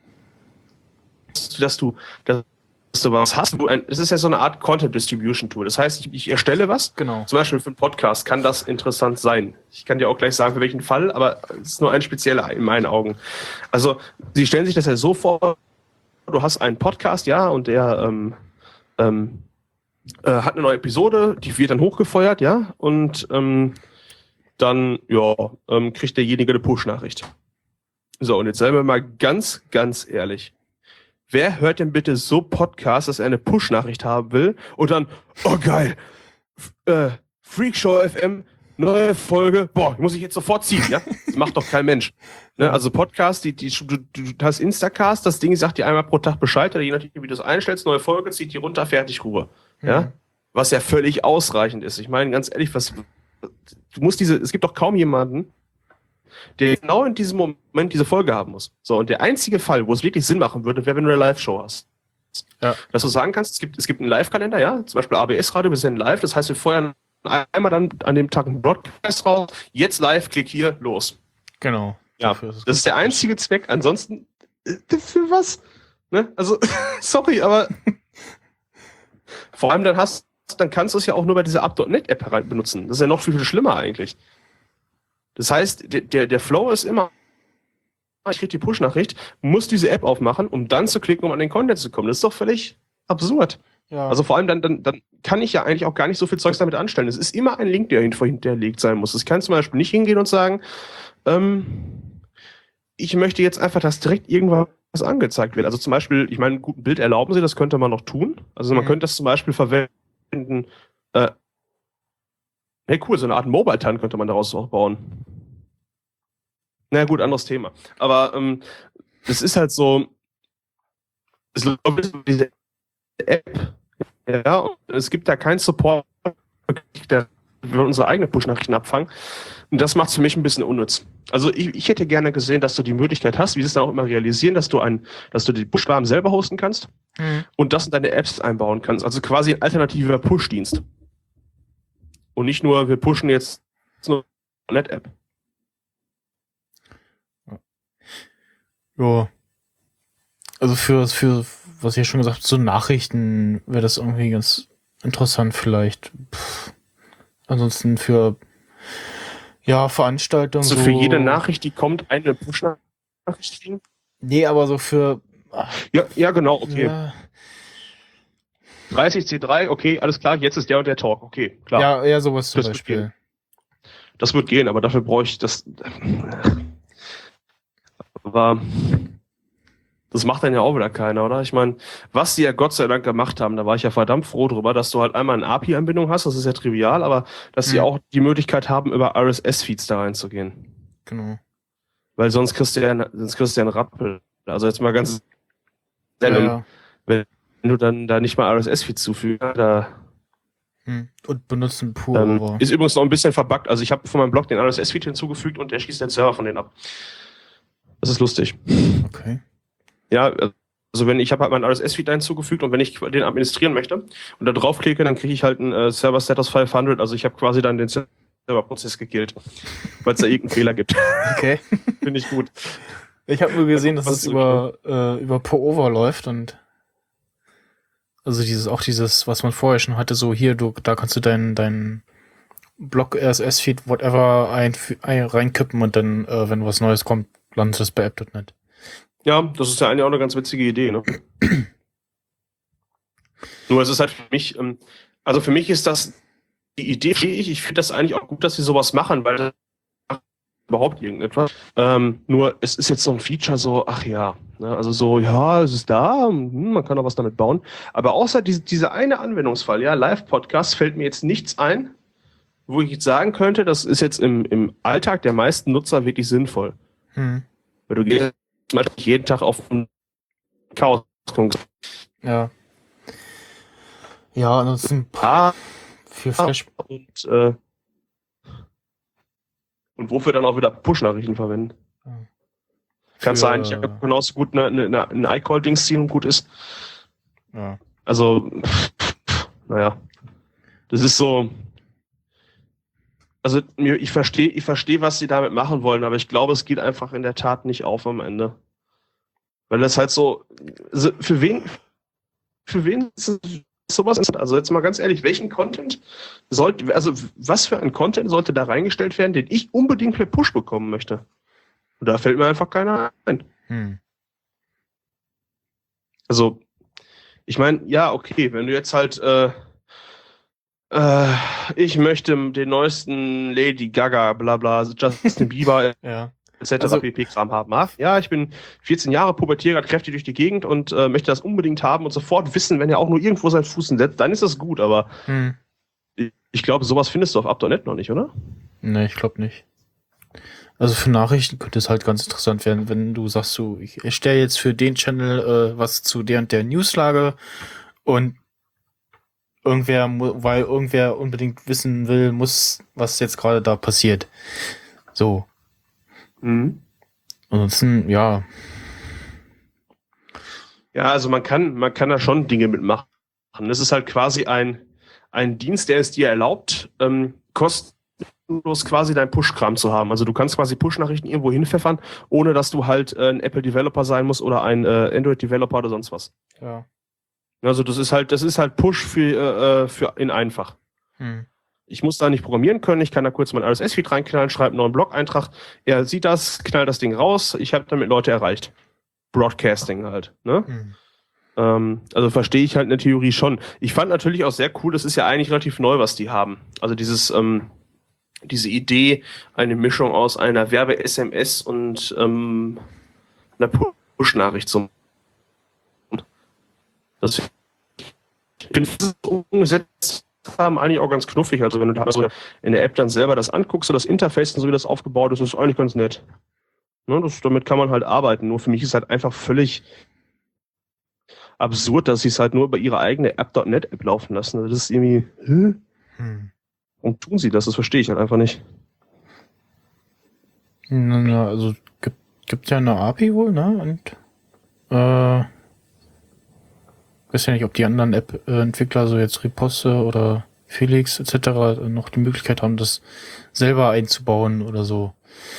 Speaker 4: Dass du, dass du was hast, es ist ja so eine Art Content Distribution Tool. Das heißt, ich, ich erstelle was,
Speaker 3: Genau.
Speaker 4: zum Beispiel für einen Podcast kann das interessant sein. Ich kann dir auch gleich sagen, für welchen Fall, aber es ist nur ein spezieller in meinen Augen. Also, sie stellen sich das ja so vor, du hast einen Podcast, ja, und der ähm, ähm, äh, hat eine neue Episode, die wird dann hochgefeuert, ja, und ähm, dann, ja, ähm, kriegt derjenige eine Push-Nachricht. So, und jetzt seien wir mal ganz, ganz ehrlich. Wer hört denn bitte so Podcasts, dass er eine Push-Nachricht haben will und dann, oh geil, F- äh, Freakshow F M, neue Folge, boah, muss ich jetzt sofort ziehen, ja? Das macht doch kein Mensch. Ne? Also Podcast, die, die, du, du hast Instacast, das Ding sagt dir einmal pro Tag Bescheid, oder je nachdem, wie du es einstellst, neue Folge, zieht die runter, fertig, Ruhe. Ja?
Speaker 3: Mhm.
Speaker 4: Was ja völlig ausreichend ist. Ich meine, ganz ehrlich, was, du musst diese, es gibt doch kaum jemanden, der genau in diesem Moment diese Folge haben muss. So, und der einzige Fall, wo es wirklich Sinn machen würde, wäre, wenn du eine Live-Show hast.
Speaker 3: Ja.
Speaker 4: Dass du sagen kannst, es gibt, es gibt einen Live-Kalender, ja, zum Beispiel A B S-Radio, wir sind live, das heißt, wir feuern einmal dann an dem Tag einen Broadcast raus, jetzt live, klick hier, los.
Speaker 3: Genau.
Speaker 4: Ja,
Speaker 3: Dafür ist es
Speaker 4: das ist der einzige Zweck, ansonsten, äh, für was? Ne? Also, sorry, aber vor allem dann hast, dann kannst du es ja auch nur bei dieser Up Punkt net App herein benutzen. Das ist ja noch viel, viel schlimmer eigentlich. Das heißt, der, der, der Flow ist immer, ich kriege die Push-Nachricht, muss diese App aufmachen, um dann zu klicken, um an den Content zu kommen. Das ist doch völlig absurd.
Speaker 3: Ja.
Speaker 4: Also vor allem dann, dann, dann kann ich ja eigentlich auch gar nicht so viel Zeugs damit anstellen. Es ist immer ein Link, der hinterlegt sein muss. Ich kann zum Beispiel nicht hingehen und sagen, ähm, ich möchte jetzt einfach, dass direkt irgendwas angezeigt wird. Also zum Beispiel, ich meine, ein gutes Bild erlauben sie, das könnte man noch tun. Also man
Speaker 3: Mhm.
Speaker 4: könnte das zum Beispiel verwenden, äh, hey cool, so eine Art Mobile-Tan könnte man daraus auch bauen. Na gut, anderes Thema. Aber ähm, es ist halt so, es läuft diese App, ja, und es gibt da keinen Support, der wir unsere eigene Push-Nachrichten abfangen. Und das macht es für mich ein bisschen unnütz. Also ich, ich hätte gerne gesehen, dass du die Möglichkeit hast, wie sie es dann auch immer realisieren, dass du ein, dass du die Push-Farben selber hosten kannst
Speaker 3: Mhm.
Speaker 4: und das in deine Apps einbauen kannst. Also quasi ein alternativer Push-Dienst. Und nicht nur, wir pushen jetzt nur eine Net-App.
Speaker 3: Ja. Also für, für, was ich ja schon gesagt habe, so Nachrichten wäre das irgendwie ganz interessant vielleicht. Pff. Ansonsten für, ja, Veranstaltungen
Speaker 4: Also
Speaker 3: so.
Speaker 4: für jede Nachricht, die kommt, eine Push-Nachricht kriegen?
Speaker 3: Nee, aber so für, ach,
Speaker 4: Ja, ja, genau, okay.
Speaker 3: ja,
Speaker 4: dreißig C drei, okay, alles klar, jetzt ist der und der Talk, okay, klar.
Speaker 3: ja, eher sowas zum
Speaker 4: Das wird
Speaker 3: Beispiel.
Speaker 4: gehen. Das wird gehen, aber dafür brauche ich das. Aber das macht dann ja auch wieder keiner, oder? Ich meine, was sie ja Gott sei Dank gemacht haben, da war ich ja verdammt froh drüber, dass du halt einmal eine A P I-Anbindung hast, das ist ja trivial, aber dass sie
Speaker 3: Mhm.
Speaker 4: auch die Möglichkeit haben, über R S S-Feeds da reinzugehen.
Speaker 3: Genau.
Speaker 4: Weil sonst kriegst du ja, sonst kriegst du ja einen Rappel. Also jetzt mal ganz
Speaker 3: Ja,
Speaker 4: ehrlich,
Speaker 3: ja.
Speaker 4: wenn du dann da nicht mal R S S-Feeds zufügst, da
Speaker 3: Hm. Und benutzen pur
Speaker 4: ähm,
Speaker 3: over.
Speaker 4: ist übrigens noch ein bisschen verbuggt. Also ich habe von meinem Blog den R S S-Feed hinzugefügt und der schießt den Server von denen ab. Das ist lustig.
Speaker 3: Okay.
Speaker 4: Ja, also wenn ich habe halt meinen R S S-Feed hinzugefügt und wenn ich den administrieren möchte und da draufklicke, dann kriege ich halt einen äh, Server Status fünfhundert. Also ich habe quasi dann den Server Prozess gekillt, weil es da irgendeinen Fehler gibt.
Speaker 3: Okay.
Speaker 4: Finde ich gut.
Speaker 3: Ich habe nur gesehen, dass
Speaker 4: Was
Speaker 3: es
Speaker 4: ist
Speaker 3: über, äh, über Pour-Over läuft und also dieses, auch dieses, was man vorher schon hatte, so hier, du, da kannst du deinen, deinen Block-R S S-Feed, whatever, ein, ein, reinkippen und dann, äh, wenn was Neues kommt, landet das bei App Punkt net.
Speaker 4: Ja, das ist ja eigentlich auch eine ganz witzige Idee, ne? Nur es ist halt für mich, ähm, also für mich ist das die Idee, ich, ich finde das eigentlich auch gut, dass sie sowas machen, weil das macht überhaupt irgendetwas. Ähm, nur es ist jetzt so ein Feature so, ach ja, ne? Also so, ja, es ist da, hm, man kann auch was damit bauen. Aber außer diese, diese eine Anwendungsfall, ja, Live-Podcast, fällt mir jetzt nichts ein, wo ich jetzt sagen könnte, das ist jetzt im, im Alltag der meisten Nutzer wirklich sinnvoll.
Speaker 3: Hm.
Speaker 4: Weil du gehst jeden Tag auf ein Chaos.
Speaker 3: Ja. Ja, und das ist ein paar für Flash.
Speaker 4: Und, äh, und wofür dann auch wieder Push-Nachrichten verwenden.
Speaker 3: Ja.
Speaker 4: Kannst du
Speaker 3: Für-
Speaker 4: eigentlich genauso gut eine, eine, eine iCall-Dings ziehen und gut ist.
Speaker 3: Ja.
Speaker 4: Also, naja. Das ist so. Also, mir, ich verstehe, ich verstehe, was sie damit machen wollen, aber ich glaube, es geht einfach in der Tat nicht auf am Ende. Weil das halt so. Also für wen, für wen ist sowas interessant? Also, jetzt mal ganz ehrlich, welchen Content sollte, also, was für ein Content sollte da reingestellt werden, den ich unbedingt per Push bekommen möchte? Und da fällt mir einfach keiner ein.
Speaker 3: Hm.
Speaker 4: Also, ich meine, ja, okay, wenn du jetzt halt, äh, äh, ich möchte den neuesten Lady Gaga, bla bla, Justin Bieber,
Speaker 3: Ja.
Speaker 4: et cetera
Speaker 3: Also-
Speaker 4: pp-Kram haben. Ach, ja, ich bin vierzehn Jahre, pubertiere gerade kräftig durch die Gegend und äh, möchte das unbedingt haben und sofort wissen, wenn er auch nur irgendwo seinen Fuß setzt, dann ist das gut, aber
Speaker 3: Hm.
Speaker 4: ich, ich glaube, sowas findest du auf App Punkt net noch nicht, oder?
Speaker 3: Nee, ich glaube nicht. Also für Nachrichten könnte es halt ganz interessant werden, wenn du sagst, du, ich erstelle jetzt für den Channel äh, was zu der und der Newslage und irgendwer, mu- weil irgendwer unbedingt wissen will, muss, was jetzt gerade da passiert. So.
Speaker 4: Mhm.
Speaker 3: Ansonsten, ja.
Speaker 4: Ja, also man kann, man kann da schon Dinge mitmachen. Das ist halt quasi ein, ein Dienst, der es dir erlaubt, ähm, kostenlos quasi dein Push-Kram zu haben. Also du kannst quasi Push-Nachrichten irgendwo hinpfeffern, ohne dass du halt äh, ein Apple-Developer sein musst oder ein äh, Android-Developer oder sonst was.
Speaker 3: Ja.
Speaker 4: Also das ist halt, das ist halt Push für, äh, für in einfach.
Speaker 3: Hm.
Speaker 4: Ich muss da nicht programmieren können, ich kann da kurz mein R S S-Feed reinknallen, schreibe einen neuen Blog-Eintrag, er sieht das, knallt das Ding raus, ich habe damit Leute erreicht. Broadcasting halt, ne?
Speaker 3: Hm.
Speaker 4: Ähm, also verstehe ich halt in der Theorie schon. Ich fand natürlich auch sehr cool, das ist ja eigentlich relativ neu, was die haben. Also dieses, ähm, diese Idee, eine Mischung aus einer Werbe-S M S und ähm, einer Push-Nachricht zum. Das finde ich umgesetzt haben eigentlich auch ganz knuffig. Also wenn du da so in der App dann selber das anguckst, so das Interface und so wie das aufgebaut ist, ist eigentlich ganz nett. Ne, das, damit kann man halt arbeiten. Nur für mich ist halt einfach völlig absurd, dass sie es halt nur über ihre eigene App Punkt net App laufen lassen. Also das ist irgendwie, hä?
Speaker 3: Hm.
Speaker 4: Und tun sie das? Das verstehe ich halt einfach nicht.
Speaker 3: Na, na, also gibt, gibt ja eine A P I wohl, ne? Und äh, weiß ja nicht, ob die anderen App-Entwickler, so jetzt Riposte oder Felix et cetera, noch die Möglichkeit haben, das selber einzubauen oder so.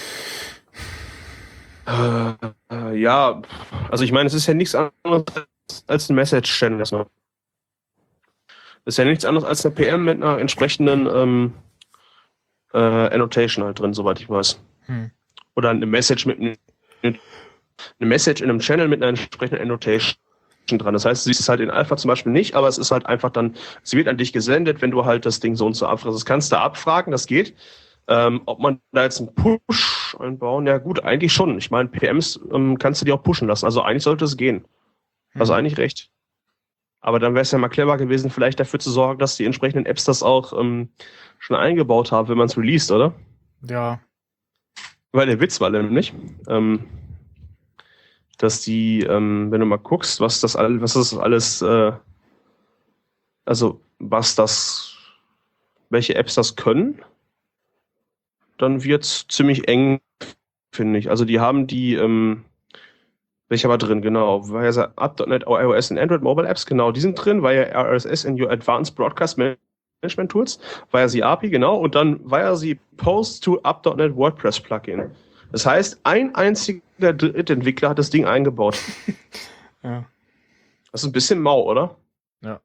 Speaker 4: Äh, äh, ja, also ich meine, es ist ja nichts anderes als ein Message-Channel erstmal. Das ist ja nichts anderes als eine P M mit einer entsprechenden ähm, äh, Annotation halt drin, soweit ich weiß.
Speaker 3: Hm.
Speaker 4: Oder eine Message mit einem, eine Message in einem Channel mit einer entsprechenden Annotation dran. Das heißt, du siehst es halt in Alpha zum Beispiel nicht, aber es ist halt einfach dann, es wird an dich gesendet, wenn du halt das Ding so und so abfragst. Das kannst du abfragen, das geht. Ähm, ob man da jetzt einen Push einbauen, ja gut, eigentlich schon. Ich meine, P Ms ähm, kannst du dir auch pushen lassen. Also eigentlich sollte es gehen. Also
Speaker 3: Hm.
Speaker 4: eigentlich recht. Aber dann wäre es ja mal clever gewesen, vielleicht dafür zu sorgen, dass die entsprechenden Apps das auch ähm, schon eingebaut haben, wenn man es released, oder?
Speaker 3: Ja.
Speaker 4: Weil der Witz war nämlich, ähm, dass die, ähm, wenn du mal guckst, was das alles, was das alles, äh, also was das, welche Apps das können, dann wird's ziemlich eng, finde ich. Also die haben die, ähm, welcher war drin, genau, war ja App Punkt net, iOS und Android Mobile Apps, genau, die sind drin, weil ja R S S in Your Advanced Broadcast Management Tools, WireZ A P I, genau, und dann WireZ Post to App Punkt net WordPress Plugin. Das heißt, ein einziger Drittentwickler hat das Ding eingebaut.
Speaker 3: Ja.
Speaker 4: Das ist ein bisschen mau, oder?
Speaker 3: Ja.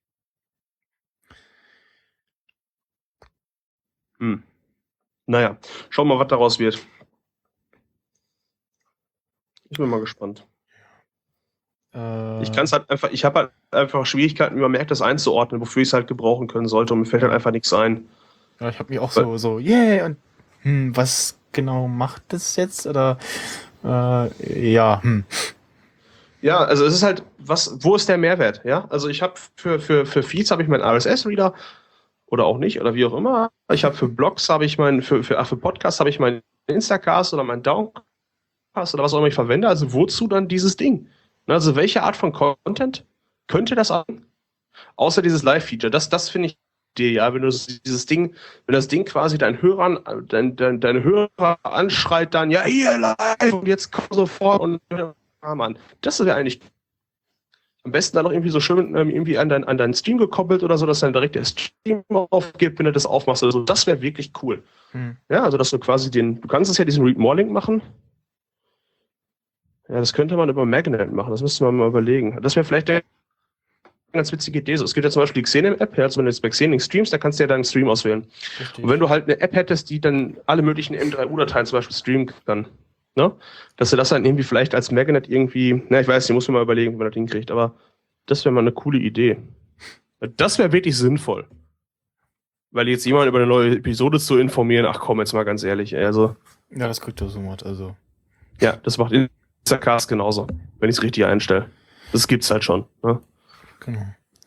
Speaker 4: Hm. Naja, schauen wir mal, was daraus wird. Ich bin mal gespannt.
Speaker 3: Äh,
Speaker 4: Ich kann es halt einfach, ich habe halt einfach Schwierigkeiten, wie man merkt, das einzuordnen, wofür ich es halt gebrauchen können sollte, und mir fällt halt einfach nichts ein.
Speaker 3: Ja, ich habe mich auch so, so, yeah, und hm, was genau macht das jetzt? Oder äh, ja, hm.
Speaker 4: Ja, also es ist halt, was, wo ist der Mehrwert? Ja, also ich habe für, für, für Feeds habe ich meinen R S S-Reader oder auch nicht, oder wie auch immer. Ich habe für Blogs habe ich meinen, für, für, ach, für Podcasts habe ich meinen Instacast oder meinen Downcast oder was auch immer ich verwende. Also wozu dann dieses Ding? Also welche Art von Content könnte das an? Außer dieses Live-Feature. Das, das finde ich dir, ja, wenn du dieses Ding, wenn das Ding quasi deinen Hörern, dein, dein, deine Hörer anschreit, dann, ja, hier live und jetzt komm sofort und ah, Mann, das wäre eigentlich am besten dann noch irgendwie so schön ähm, irgendwie an, dein, an deinen Stream gekoppelt oder so, dass dann direkt der Stream aufgibt, wenn du das aufmachst oder so. Das wäre wirklich cool.
Speaker 3: Hm.
Speaker 4: Ja, also dass du quasi den, du kannst es ja diesen Read More Link machen. Ja, das könnte man über Magnet machen, das müsste man mal überlegen. Das wäre vielleicht eine ganz witzige Idee. So, es gibt ja zum Beispiel die Xenim-App, ja, also wenn du jetzt bei Xenim streamst, da kannst du ja deinen Stream auswählen.
Speaker 3: Richtig.
Speaker 4: Und wenn du halt eine App hättest, die dann alle möglichen M drei U-Dateien zum Beispiel streamen kann, ne? Dass du das dann irgendwie vielleicht als Magnet irgendwie, na, ich weiß nicht, muss mir mal überlegen, wie man das hinkriegt, aber das wäre mal eine coole Idee. Das wäre wirklich sinnvoll. Weil jetzt jemand über eine neue Episode zu informieren, ach komm, jetzt mal ganz ehrlich, ey, also.
Speaker 3: Ja, das kriegt so macht, also.
Speaker 4: Ja, das macht Instacast genauso, wenn ich es richtig einstelle. Das gibt's halt schon, ne?
Speaker 3: Genau.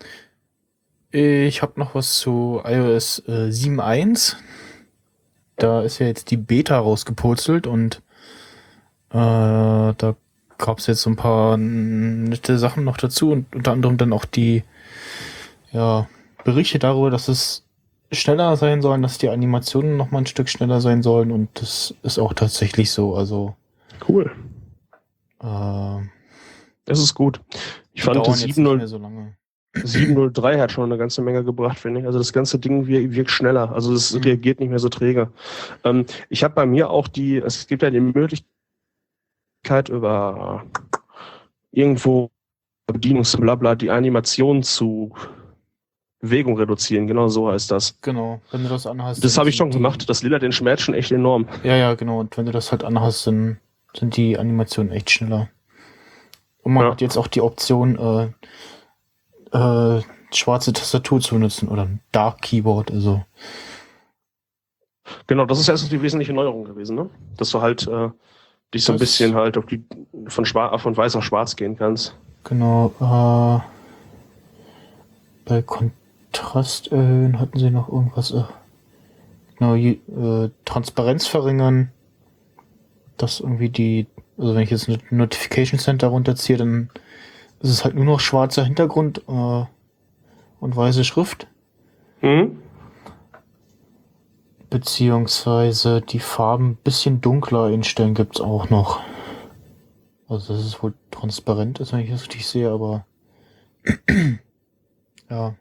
Speaker 3: Ich habe noch was zu iOS äh, sieben Punkt eins. Da ist ja jetzt die Beta rausgepurzelt und äh, da gab es jetzt so ein paar nette Sachen noch dazu und unter anderem dann auch die ja, Berichte darüber, dass es schneller sein sollen, dass die Animationen noch mal ein Stück schneller sein sollen, und das ist auch tatsächlich so. Also
Speaker 4: cool.
Speaker 3: Äh,
Speaker 4: Das ist gut. Ich fand das sieben null drei hat schon eine ganze Menge gebracht, finde ich. Also das ganze Ding wirkt, wirkt schneller. Also es mhm. reagiert nicht mehr so träge. Ähm, ich habe bei mir auch die, es gibt ja die Möglichkeit über irgendwo Bedienungsblabla die Animation zu Bewegung reduzieren. Genau so heißt das.
Speaker 3: Genau, wenn du das anhast.
Speaker 4: Das habe ich schon gemacht. Das lillert den Schmerz schon echt enorm.
Speaker 3: Ja, ja, genau. Und wenn du das halt anhast, dann sind die Animationen echt schneller. Und man ja. hat jetzt auch die Option, äh, äh, schwarze Tastatur zu benutzen oder ein Dark Keyboard, also.
Speaker 4: Genau, das ist erst die wesentliche Neuerung gewesen, ne? Dass du halt äh, dich so ein das bisschen halt auf die von, schwarz, von weiß auf schwarz gehen kannst.
Speaker 3: Genau, äh, bei Kontrast erhöhen hatten sie noch irgendwas, äh, genau, äh, Transparenz verringern, dass irgendwie die, also wenn ich jetzt ein Notification Center runterziehe, dann ist es halt nur noch schwarzer Hintergrund äh, und weiße Schrift.
Speaker 4: Mhm.
Speaker 3: Beziehungsweise die Farben ein bisschen dunkler einstellen gibt's auch noch. Also dass es wohl transparent ist, wenn ich das richtig sehe, aber ja.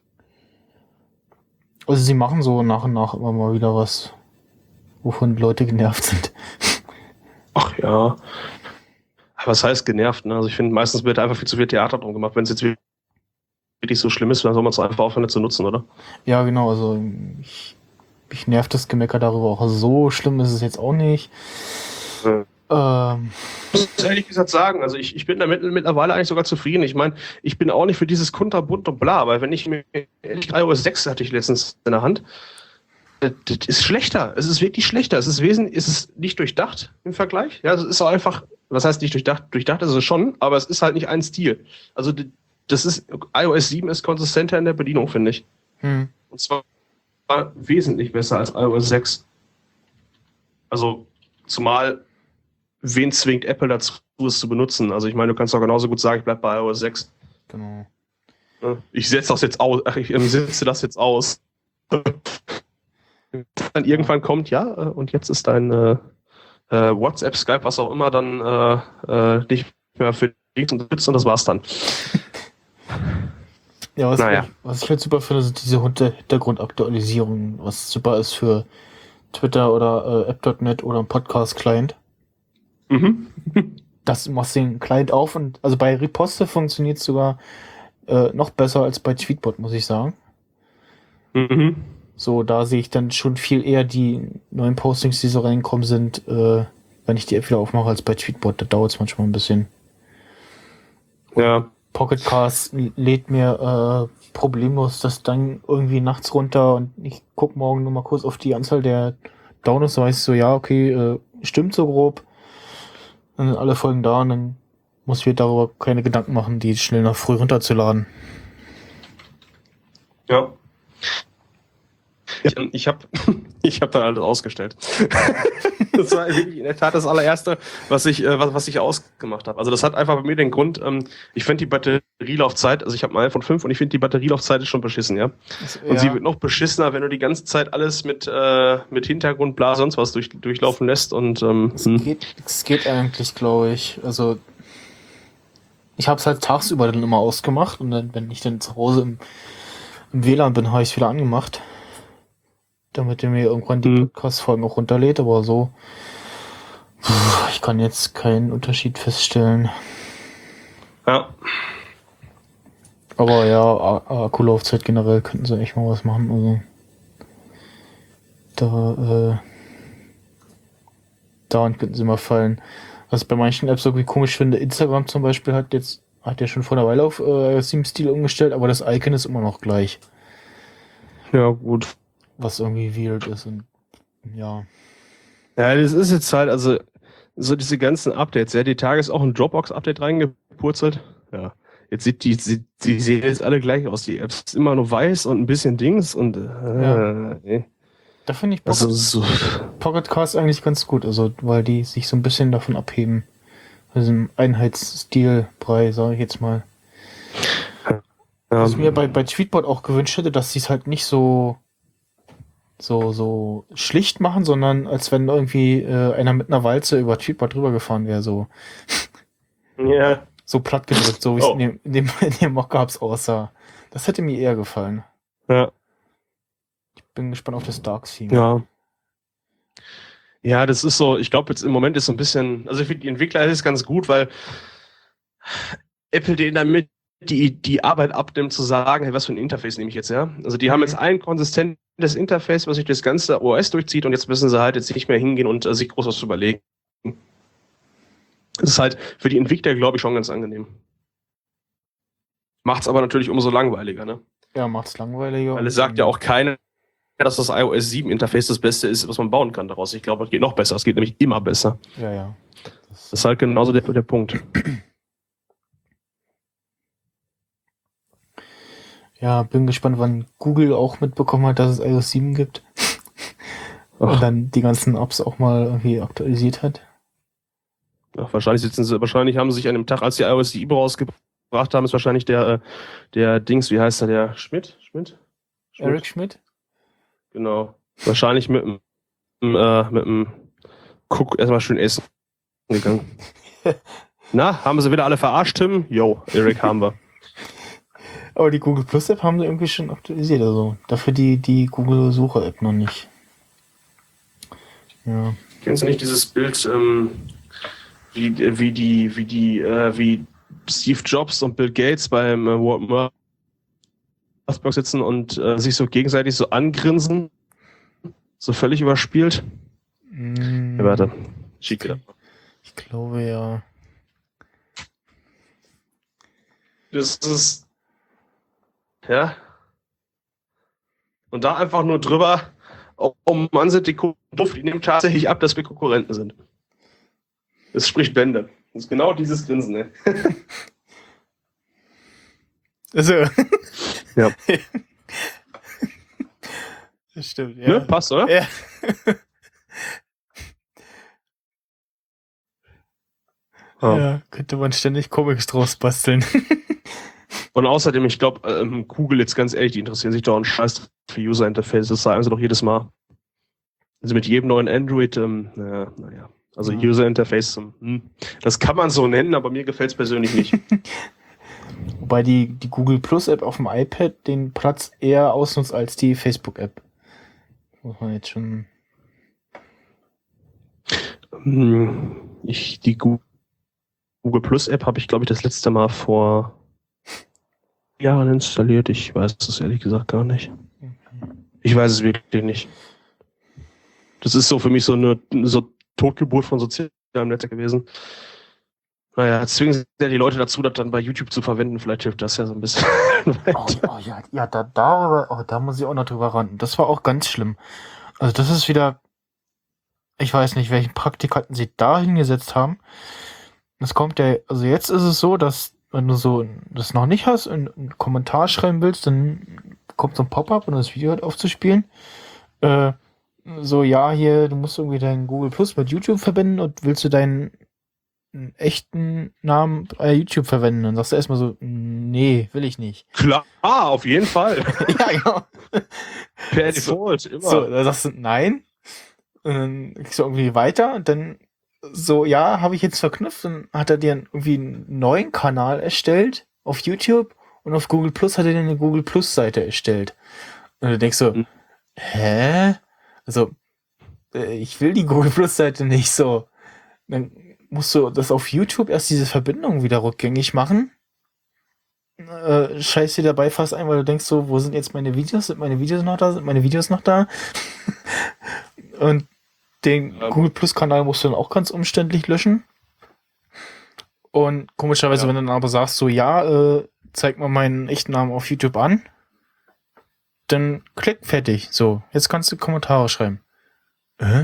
Speaker 3: Also sie machen so nach und nach immer mal wieder was, wovon Leute genervt sind.
Speaker 4: Ach ja. Was heißt genervt, ne? Also ich finde, meistens wird einfach viel zu viel Theater drum gemacht. Wenn es jetzt wirklich so schlimm ist, dann soll man es einfach aufhören zu nutzen, oder?
Speaker 3: Ja, genau. Also ich, mich nervt das Gemecker darüber auch. Also so schlimm ist es jetzt auch nicht.
Speaker 4: Ja.
Speaker 3: Ähm,
Speaker 4: Ich muss ehrlich gesagt sagen, also ich, ich bin damit mittlerweile eigentlich sogar zufrieden. Ich meine, ich bin auch nicht für dieses kunterbunt und bla, aber wenn ich mir iOS sechs hatte ich letztens in der Hand, das ist schlechter. Es ist wirklich schlechter. Es ist wesentlich, es ist nicht durchdacht im Vergleich. Ja, es ist auch einfach, was heißt nicht durchdacht? Durchdacht ist es schon, aber es ist halt nicht ein Stil. Also das ist, iOS sieben ist konsistenter in der Bedienung, finde ich.
Speaker 3: hm.
Speaker 4: Und zwar wesentlich besser als iOS sechs. Also zumal, wen zwingt Apple dazu, es zu benutzen? Also ich meine, du kannst doch genauso gut sagen, ich bleib bei iOS sechs.
Speaker 3: Genau.
Speaker 4: Ich setze das jetzt aus, ach, ich setze das jetzt aus. Dann irgendwann kommt, ja, und jetzt ist dein äh, äh, WhatsApp, Skype, was auch immer, dann äh, äh, nicht mehr für dich und und das war's dann.
Speaker 3: Ja, was,
Speaker 4: Naja.
Speaker 3: ich, was ich halt super finde, sind diese Hinter- Hintergrundaktualisierungen, was super ist für Twitter oder äh, App Punkt net oder ein Podcast-Client.
Speaker 4: Mhm.
Speaker 3: Das machst du den Client auf und also bei Riposte funktioniert es sogar äh, noch besser als bei Tweetbot, muss ich sagen.
Speaker 4: Mhm.
Speaker 3: So, da sehe ich dann schon viel eher die neuen Postings, die so reinkommen sind, äh, wenn ich die App wieder aufmache, als bei Tweetbot. Da dauert es manchmal ein bisschen.
Speaker 4: Ja.
Speaker 3: Pocketcast lädt mir äh, problemlos das dann irgendwie nachts runter und ich gucke morgen nur mal kurz auf die Anzahl der Downloads, so weiß ich so, ja, okay, äh, stimmt so grob. Dann sind alle Folgen da und dann muss ich mir darüber keine Gedanken machen, die schnell noch früh runterzuladen.
Speaker 4: Ja. Ich, ich habe ich hab dann alles ausgestellt. Das war wirklich in der Tat das allererste, was ich, äh, was, was ich ausgemacht habe. Also das hat einfach bei mir den Grund, ähm, ich finde die Batterielaufzeit, also ich habe ein iPhone fünf und ich finde die Batterielaufzeit ist schon beschissen, ja.
Speaker 3: Das,
Speaker 4: Und
Speaker 3: ja,
Speaker 4: sie wird noch beschissener, wenn du die ganze Zeit alles mit, äh, mit Hintergrund, bla, sonst was durch, durchlaufen lässt und ähm,
Speaker 3: es,
Speaker 4: hm.
Speaker 3: geht, es geht eigentlich, glaube ich. Also ich habe es halt tagsüber dann immer ausgemacht und dann, wenn ich dann zu Hause im, im W L A N bin, habe ich es wieder angemacht. Damit er mir irgendwann die
Speaker 4: Mhm.
Speaker 3: Podcast-Folgen auch runterlädt, aber so. Pff, ich kann jetzt keinen Unterschied feststellen.
Speaker 4: Ja.
Speaker 3: Aber ja, A- Akkulaufzeit generell könnten sie echt mal was machen. Also da, äh, daran könnten sie mal fallen. Was ich bei manchen Apps irgendwie komisch finde, Instagram zum Beispiel hat jetzt, hat ja schon vor einer Weile auf äh, Theme-Stil umgestellt, aber das Icon ist immer noch gleich.
Speaker 4: Ja, gut.
Speaker 3: Was irgendwie weird ist und ja.
Speaker 4: Ja, das ist jetzt halt, also so diese ganzen Updates, ja, die Tage ist auch ein Dropbox-Update reingepurzelt. Ja. Jetzt sieht die, die, die sehen jetzt alle gleich aus, die Apps. Ist immer nur weiß und ein bisschen Dings und äh,
Speaker 3: Ja.
Speaker 4: nee.
Speaker 3: Da finde ich
Speaker 4: Also
Speaker 3: Pocket,
Speaker 4: so.
Speaker 3: Pocket Cast eigentlich ganz gut, also weil die sich so ein bisschen davon abheben. Von diesem Einheitsstilbrei, sage ich jetzt mal. Was ich mir bei, bei Tweetbot auch gewünscht hätte, dass sie es halt nicht so so so schlicht machen, sondern als wenn irgendwie äh, einer mit einer Walze über Tweetbot drüber gefahren wäre, so
Speaker 4: Ja.
Speaker 3: so platt gedrückt, so wie es
Speaker 4: Oh.
Speaker 3: in dem in dem, in dem Mockups aussah. Das hätte mir eher gefallen.
Speaker 4: Ja.
Speaker 3: Ich bin gespannt auf das Dark Theme.
Speaker 4: Ja. Ja, das ist so, ich glaube jetzt im Moment ist so ein bisschen, also ich finde die Entwickler ist ganz gut, weil Apple denen damit die, die Arbeit abnimmt zu sagen, hey, was für ein Interface nehme ich jetzt, ja? Also die haben
Speaker 3: Mhm.
Speaker 4: jetzt ein konsistentes Interface, was sich das ganze O S durchzieht und jetzt müssen sie halt jetzt nicht mehr hingehen und äh, sich groß was überlegen. Das ist halt für die Entwickler, glaube ich, schon ganz angenehm. Macht's aber natürlich umso langweiliger, ne?
Speaker 3: Ja, macht's langweiliger.
Speaker 4: Weil es sagt ja auch keiner, dass das i O S sieben Interface das Beste ist, was man bauen kann daraus. Ich glaube, es geht noch besser. Es geht nämlich immer besser.
Speaker 3: Ja, ja. Das,
Speaker 4: Das ist halt genauso der, der Punkt.
Speaker 3: ja, bin gespannt, wann Google auch mitbekommen hat, dass es i O S sieben gibt. Und
Speaker 4: Ach,
Speaker 3: dann die ganzen Apps auch mal irgendwie aktualisiert hat.
Speaker 4: ach, wahrscheinlich sitzen sie, wahrscheinlich haben sie sich an dem Tag, als die i O S sieben rausgebracht haben, ist wahrscheinlich der, äh, der Dings, wie heißt er, der Schmidt? Schmidt? Schmidt?
Speaker 3: Eric Schmidt?
Speaker 4: Genau. Wahrscheinlich mit dem, äh, mit dem Cook erstmal schön essen gegangen. Na, haben sie wieder alle verarscht, Tim? Jo, Eric haben wir.
Speaker 3: Aber die Google Plus App haben sie irgendwie schon aktualisiert, also dafür die, die Google Suche App noch nicht. Ja.
Speaker 4: Kennst du nicht dieses Bild, ähm, wie, wie die, wie die, äh, wie Steve Jobs und Bill Gates beim äh, World Earthbox sitzen und äh, sich so gegenseitig so angrinsen? So völlig überspielt?
Speaker 3: Mm,
Speaker 4: Ja, warte. Schick dir das.
Speaker 3: Ich glaube ja.
Speaker 4: Das ist. Ja. Und da einfach nur drüber, oh, oh Mann, sind die Kunden doof, die nehmen tatsächlich ab, dass wir Konkurrenten sind. Das spricht Bände. Das ist genau dieses Grinsen, ne?
Speaker 3: Also.
Speaker 4: Ja.
Speaker 3: Das stimmt, ja.
Speaker 4: Ne? Passt, oder?
Speaker 3: Ja.
Speaker 4: Ja.
Speaker 3: Ja, könnte man ständig Comics draus basteln.
Speaker 4: Und außerdem, ich glaube, ähm, Google, jetzt ganz ehrlich, die interessieren sich doch einen Scheiß für User Interface. Das sagen sie doch jedes Mal. Also mit jedem neuen Android, ähm, naja, naja. Also
Speaker 3: Ja.
Speaker 4: User Interface, hm, das kann man so nennen, aber mir gefällt es persönlich nicht.
Speaker 3: Wobei die, die Google Plus App auf dem iPad den Platz eher ausnutzt als die Facebook App. Muss man jetzt schon...
Speaker 4: Ich, die Google Plus App habe ich, glaube ich, das letzte Mal vor Jahren installiert. Ich weiß es ehrlich gesagt gar nicht. Ich weiß es wirklich nicht. Das ist so für mich so eine so Totgeburt von sozialem Netz gewesen. Naja, jetzt zwingen ja die Leute dazu, das dann bei YouTube zu verwenden. Vielleicht hilft das ja so ein bisschen.
Speaker 3: Oh, oh, ja, ja, da, darüber, oh, da muss ich auch noch drüber ran. Das war auch ganz schlimm. Also das ist wieder, ich weiß nicht, welchen Praktikanten sie da hingesetzt haben. Das kommt ja, also jetzt ist es so, dass wenn du so das noch nicht hast und einen Kommentar schreiben willst, dann kommt so ein Pop-up und das Video hört auf zu spielen. Äh, so, ja, hier, du musst irgendwie deinen Google Plus mit YouTube verbinden und willst du deinen echten Namen bei YouTube verwenden? Dann sagst du erstmal so, nee, will ich nicht.
Speaker 4: Klar, auf jeden Fall.
Speaker 3: Ja, genau.
Speaker 4: Per Default, immer.
Speaker 3: So, da sagst du, nein. Und dann gehst du irgendwie weiter und dann so, ja, habe ich jetzt verknüpft. Dann hat er dir irgendwie einen neuen Kanal erstellt auf YouTube und auf Google Plus hat er dir eine Google Plus Seite erstellt. Und du denkst so,
Speaker 4: Hm.
Speaker 3: hä? Also, äh, ich will die Google Plus Seite nicht so. Dann musst du das auf YouTube erst diese Verbindung wieder rückgängig machen. Äh, scheiß dir dabei fast ein, weil du denkst so, wo sind jetzt meine Videos? Sind meine Videos noch da? Sind meine Videos noch da? Und den
Speaker 4: Ja.
Speaker 3: Google Plus Kanal musst du dann auch ganz umständlich löschen. Und komischerweise,
Speaker 4: Ja.
Speaker 3: wenn du dann aber sagst, so, ja, äh, zeig mal meinen echten Namen auf YouTube an, dann klick, fertig. So, jetzt kannst du Kommentare schreiben. Äh?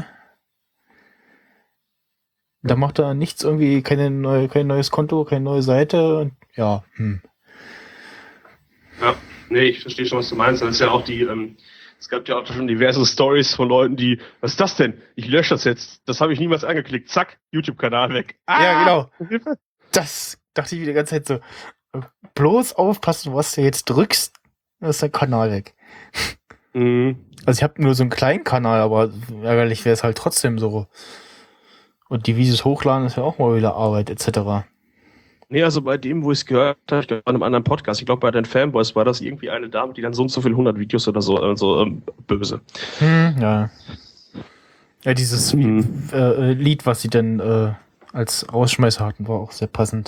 Speaker 3: Da macht er nichts, irgendwie keine neue, kein neues Konto, keine neue Seite. Und ja, hm.
Speaker 4: Ja, nee, ich verstehe schon, was du meinst. Das ist ja auch die, ähm, es gab ja auch schon diverse Stories von Leuten, die, was ist das denn? Ich lösche das jetzt. Das habe ich niemals angeklickt. Zack, YouTube-Kanal weg. Ah!
Speaker 3: Ja, genau.
Speaker 4: Hilfe.
Speaker 3: Das dachte ich mir die ganze Zeit so. Bloß aufpassen, was du jetzt drückst, dann ist der Kanal weg.
Speaker 4: Mhm.
Speaker 3: Also ich habe nur so einen kleinen Kanal, aber ärgerlich wäre es halt trotzdem so. Und die Videos hochladen ist ja auch mal wieder Arbeit et cetera.
Speaker 4: Nee, also bei dem, wo ich es gehört habe, ich glaube bei einem anderen Podcast, ich glaube bei den Fanboys war das irgendwie eine Dame, die dann so und so viele hundert Videos oder so, also ähm, böse.
Speaker 3: Hm, ja. Ja, dieses
Speaker 4: Mhm.
Speaker 3: äh, Lied, was sie dann äh, als Rausschmeißer hatten, war auch sehr passend.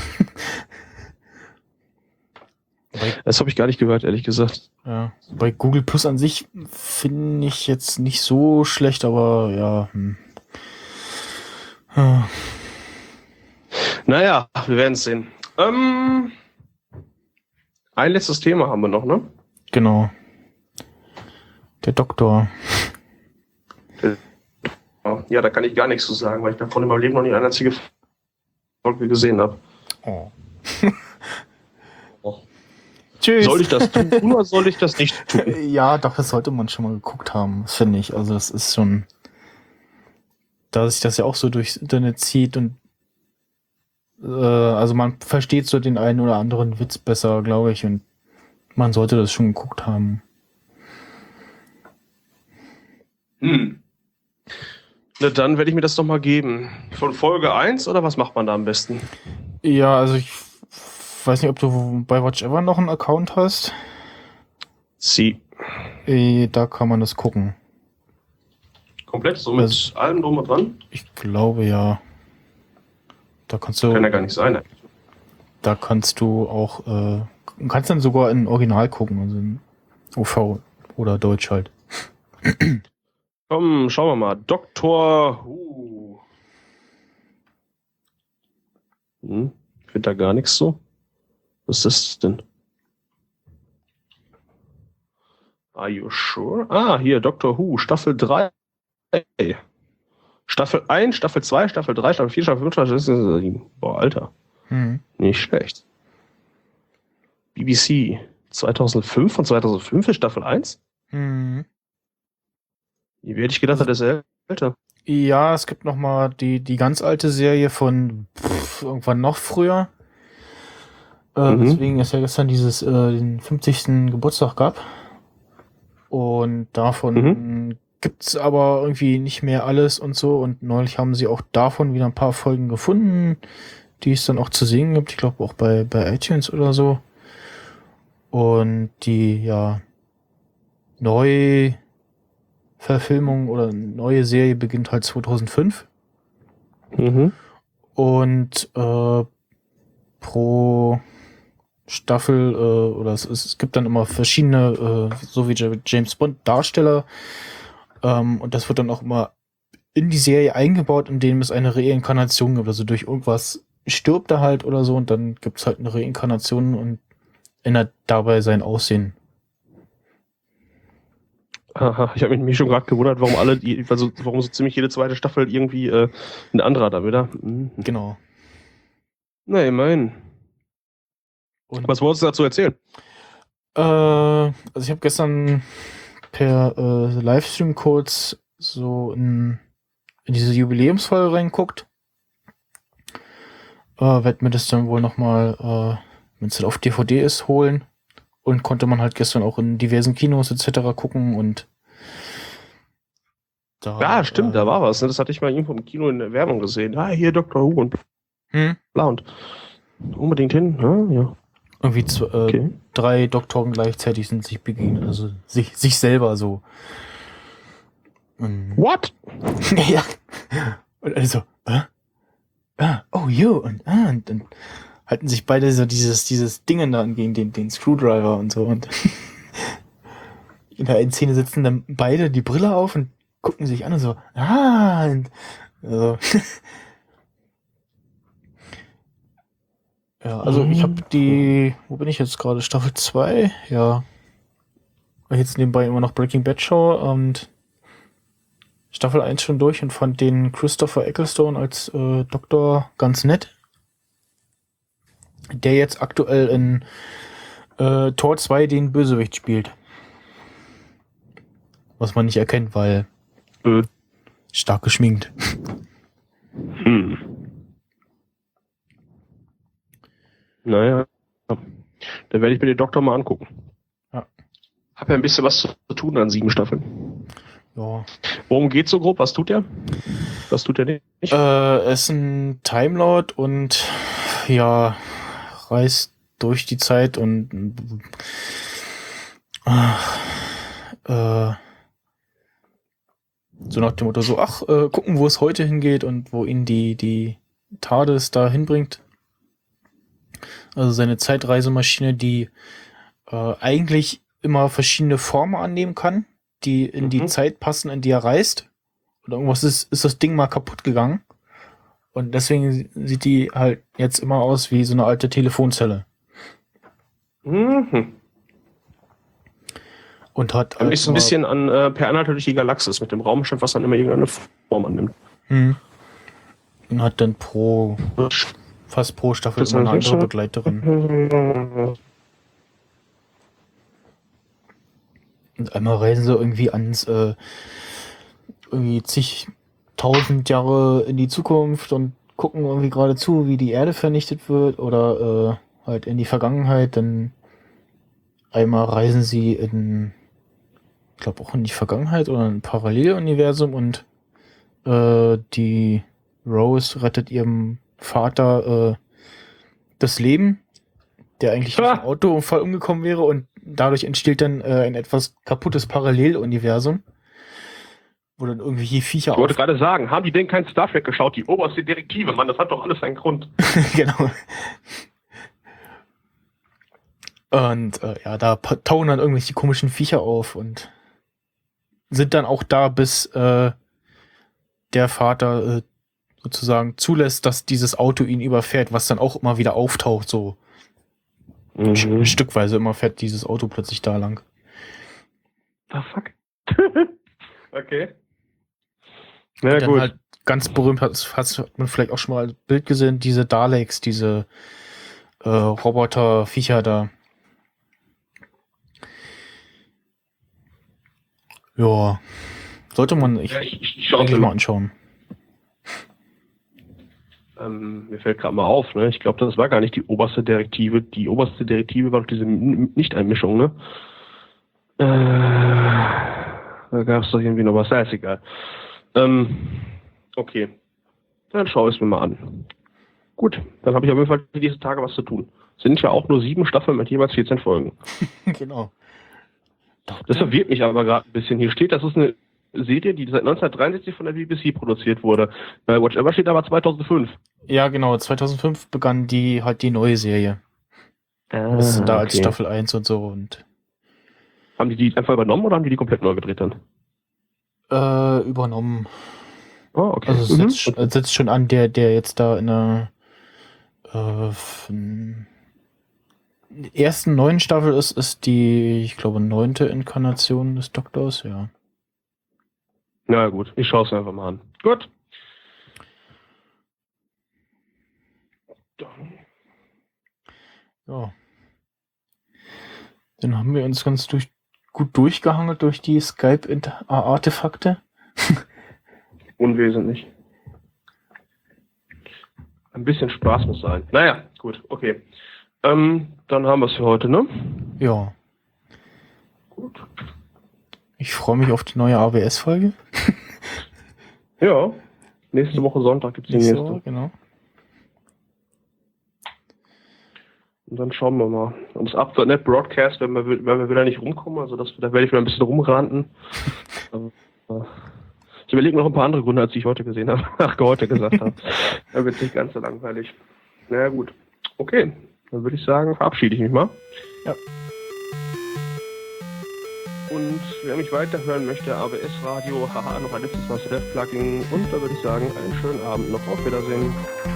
Speaker 3: bei,
Speaker 4: Das habe ich gar nicht gehört, ehrlich gesagt.
Speaker 3: ja, bei Google Plus an sich finde ich jetzt nicht so schlecht, aber ja. Hm. Ja.
Speaker 4: Naja, wir werden es sehen. Ähm, ein letztes Thema haben wir noch, ne?
Speaker 3: Genau. Der Doktor.
Speaker 4: Ja, da kann ich gar nichts zu sagen, weil ich davon in meinem Leben noch nie eine einzige Folge gesehen habe.
Speaker 3: Oh.
Speaker 4: Oh.
Speaker 3: Tschüss.
Speaker 4: Soll ich das tun oder soll ich das nicht tun?
Speaker 3: Ja, doch, das sollte man schon mal geguckt haben, das finde ich. Also das ist schon, da sich das ja auch so durchs Internet zieht und äh, also man versteht so den einen oder anderen Witz besser, glaube ich, und man sollte das schon geguckt haben.
Speaker 4: Hm. Na, dann werde ich mir das doch mal geben. Von Folge eins oder was macht man da am besten?
Speaker 3: Ja, also ich weiß nicht, ob du bei Watch Ever noch einen Account hast.
Speaker 4: Sie.
Speaker 3: Äh, Da kann man das gucken.
Speaker 4: Komplett, so mit
Speaker 3: Das-
Speaker 4: allem drum und dran?
Speaker 3: Ich glaube ja. Da kannst du,
Speaker 4: Kann ja gar nicht sein.
Speaker 3: da kannst du auch, äh, kannst dann sogar in Original gucken, also in O V oder Deutsch halt.
Speaker 4: Komm, schauen wir mal. Doktor Who. Hm, ich finde da gar nichts so. Was ist das denn? Are you sure? Ah, hier, Doctor Who, Staffel drei. Staffel eins, Staffel zwei, Staffel drei, Staffel vier, Staffel fünf, Staffel sechs, Staffel sieben. Boah, Alter.
Speaker 3: Mhm.
Speaker 4: Nicht schlecht. B B C zweitausendfünf von zweitausendfünf ist Staffel eins?
Speaker 3: Mhm.
Speaker 4: Wie hätte ich gedacht, das ist älter.
Speaker 3: Ja, es gibt noch mal die, die ganz alte Serie von pff, irgendwann noch früher. Äh,
Speaker 4: Mhm.
Speaker 3: Deswegen ist ja gestern dieses äh, den fünfzigsten Geburtstag gab. Und davon
Speaker 4: Mhm.
Speaker 3: gibt's aber irgendwie nicht mehr alles und so. Und neulich haben sie auch davon wieder ein paar Folgen gefunden. die es dann auch zu sehen gibt. Ich glaube auch bei, bei iTunes oder so. Und die, ja, Neuverfilmung oder neue Serie beginnt halt zweitausendfünf.
Speaker 4: Mhm.
Speaker 3: Und äh, pro Staffel, äh, oder es, es gibt dann immer verschiedene, äh, so wie James Bond Darsteller. Ähm, und das wird dann auch immer in die Serie eingebaut, in dem es eine Reinkarnation gibt. Also durch irgendwas stirbt er halt oder so und dann gibt es halt eine Reinkarnation und ändert dabei sein Aussehen.
Speaker 4: Aha, ich habe mich schon gerade gewundert, warum alle, die, also warum so ziemlich jede zweite Staffel irgendwie äh, ein anderer da wieder. Mhm.
Speaker 3: Genau.
Speaker 4: Na, immerhin.
Speaker 3: Und,
Speaker 4: Was wolltest du dazu erzählen?
Speaker 3: äh, also ich habe gestern per äh, Livestream kurz so in, in diese Jubiläumsfolge reingeguckt. Äh, werd mir das dann wohl nochmal, äh, wenn es dann auf D V D ist, holen. Und konnte man halt gestern auch in diversen Kinos et cetera gucken und da,
Speaker 4: Ja, stimmt,
Speaker 3: äh,
Speaker 4: da war was. Ne? Das hatte ich mal irgendwo im Kino in der Werbung gesehen. Ah, hier Doktor Who und
Speaker 3: hm?
Speaker 4: bla und unbedingt hin. Ja, ja.
Speaker 3: Irgendwie zwei, äh,
Speaker 4: Okay.
Speaker 3: drei Doktoren gleichzeitig sind sich begegnet, also sich, sich selber so. Und,
Speaker 4: What?
Speaker 3: ja. Und also, äh? Ah, oh, you, und, ah, und dann halten sich beide so dieses, dieses Dingen da gegen den, den Screwdriver und so. Und in der einen Szene sitzen dann beide die Brille auf und gucken sich an und so, ah, und, also. Ja, also ich habe die, wo bin ich jetzt gerade? Staffel zwei? Ja. Weil ich jetzt nebenbei immer noch Breaking Bad schaue und Staffel eins schon durch und fand den Christopher Ecclestone als äh, Doktor ganz nett. Der jetzt aktuell in äh, Tor zwei den Bösewicht spielt. Was man nicht erkennt, weil
Speaker 4: Äh.
Speaker 3: stark geschminkt.
Speaker 4: Hm. Naja. Da werde ich mir den Doktor mal angucken.
Speaker 3: Ja.
Speaker 4: Hab ja ein bisschen was zu tun an sieben Staffeln.
Speaker 3: Ja.
Speaker 4: Worum geht's so grob? Was tut der? Was tut der nicht?
Speaker 3: Äh, er ist ein Time Lord und ja, reist durch die Zeit und äh, so nach dem Motto so, ach, äh, gucken, wo es heute hingeht und wo ihn die, die TARDIS da hinbringt. Also seine Zeitreisemaschine, die äh, eigentlich immer verschiedene Formen annehmen kann, die in
Speaker 4: Mhm.
Speaker 3: die Zeit passen, in die er reist. Und irgendwas ist, ist das Ding mal kaputt gegangen. Und deswegen sieht die halt jetzt immer aus wie so eine alte Telefonzelle.
Speaker 4: Mhm.
Speaker 3: Und hat
Speaker 4: Ein
Speaker 3: halt
Speaker 4: bisschen, ein
Speaker 3: immer-
Speaker 4: bisschen an äh, Per Anhalter durch die Galaxis mit dem Raumschiff, was dann immer irgendeine Form annimmt.
Speaker 3: Hm. Und hat dann pro, fast pro Staffel
Speaker 4: Das
Speaker 3: immer eine
Speaker 4: ist
Speaker 3: andere
Speaker 4: so.
Speaker 3: Begleiterin. Und einmal reisen sie irgendwie ans, äh, irgendwie zigtausend Jahre in die Zukunft und gucken irgendwie gerade zu, wie die Erde vernichtet wird oder äh, halt in die Vergangenheit. Dann einmal reisen sie in, ich glaube auch in die Vergangenheit oder in ein Paralleluniversum und äh, die Rose rettet ihrem Vater äh, das Leben, der eigentlich durch einen Autounfall umgekommen wäre und dadurch entsteht dann äh, ein etwas kaputtes Paralleluniversum, wo dann irgendwie Viecher
Speaker 4: Ich wollte gerade sagen, haben die denn kein Star Trek geschaut? Die oberste Direktive, Mann, das hat doch alles einen Grund.
Speaker 3: genau. Und äh, ja, da pa- tauchen dann irgendwelche komischen Viecher auf und sind dann auch da, bis äh, der Vater äh, sozusagen zulässt, dass dieses Auto ihn überfährt, was dann auch immer wieder auftaucht, so
Speaker 4: Mhm.
Speaker 3: stückweise immer fährt dieses Auto plötzlich da lang.
Speaker 4: The fuck? Okay. Na
Speaker 3: Und dann
Speaker 4: gut.
Speaker 3: halt ganz berühmt hat, hat man vielleicht auch schon mal ein Bild gesehen, diese Daleks, diese äh, Roboter-Viecher da. Ja, sollte man ich,
Speaker 4: Ja, ich, ich, ich schaue
Speaker 3: eigentlich
Speaker 4: mir
Speaker 3: mal
Speaker 4: mal.
Speaker 3: anschauen.
Speaker 4: Ähm, mir fällt gerade mal auf, ne? Ich glaube, das war gar nicht die oberste Direktive. Die oberste Direktive war doch diese M- Nicht-Einmischung, ne? Äh, da gab es doch irgendwie noch was. Ja, ist egal. Ähm, okay. Dann schaue ich es mir mal an. Gut, dann habe ich auf jeden Fall diese Tage was zu tun. Sind ja auch nur sieben Staffeln mit jeweils vierzehn Folgen.
Speaker 3: Genau.
Speaker 4: Das verwirrt mich aber gerade ein bisschen. Hier steht, das ist eine Serie, die seit neunzehnhundertdreiundsechzig von der B B C produziert wurde. Bei Watch Ever steht aber zweitausendfünf.
Speaker 3: Ja, genau. zweitausendfünf begann die halt die neue Serie.
Speaker 4: Ah,
Speaker 3: Das ist da
Speaker 4: okay.
Speaker 3: als Staffel eins und so und
Speaker 4: Haben die die einfach übernommen oder haben die die komplett neu gedreht dann?
Speaker 3: äh, übernommen.
Speaker 4: Oh, okay.
Speaker 3: Also es
Speaker 4: Mhm.
Speaker 3: setzt, sch- setzt schon an, der, der jetzt da in der äh, f- n- ersten neuen Staffel ist, ist die, ich glaube, neunte Inkarnation des Doktors, ja.
Speaker 4: Na gut, ich schaue es einfach mal an. Gut.
Speaker 3: Ja. Dann haben wir uns ganz durch, gut durchgehangelt durch die Skype-Artefakte.
Speaker 4: Unwesentlich. Ein bisschen Spaß muss sein. Naja, gut, okay. Ähm, dann haben wir es für heute, ne?
Speaker 3: Ja.
Speaker 4: Gut.
Speaker 3: Ich freue mich auf die neue A W S-Folge.
Speaker 4: Ja. Nächste Woche Sonntag gibt es die nächste.
Speaker 3: So, genau.
Speaker 4: Und dann schauen wir mal. Und das Up Punkt net Broadcast, wenn wir, wenn wir wieder nicht rumkommen, also das, da werde ich wieder ein bisschen rumranten. Also, äh, ich überlege noch ein paar andere Gründe, als die ich heute gesehen habe. Ach, heute gesagt habe. Da wird es nicht ganz so langweilig. Naja, gut. Okay. Dann würde ich sagen, verabschiede ich mich mal.
Speaker 3: Ja.
Speaker 4: Und wer mich weiterhören möchte, A W S-Radio, haha, noch ein letztes Mal Self-Plugging. Und da würde ich sagen, einen schönen Abend noch. Auf Wiedersehen.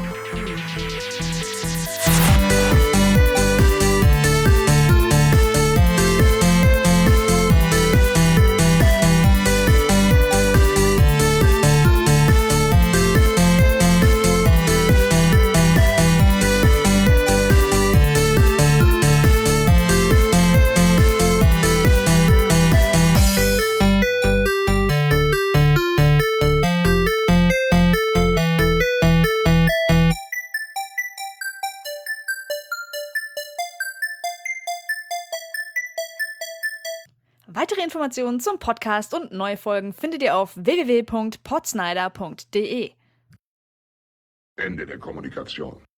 Speaker 1: Weitere Informationen zum Podcast und neue Folgen findet ihr auf w w w punkt podsnyder punkt d e.
Speaker 5: Ende der Kommunikation.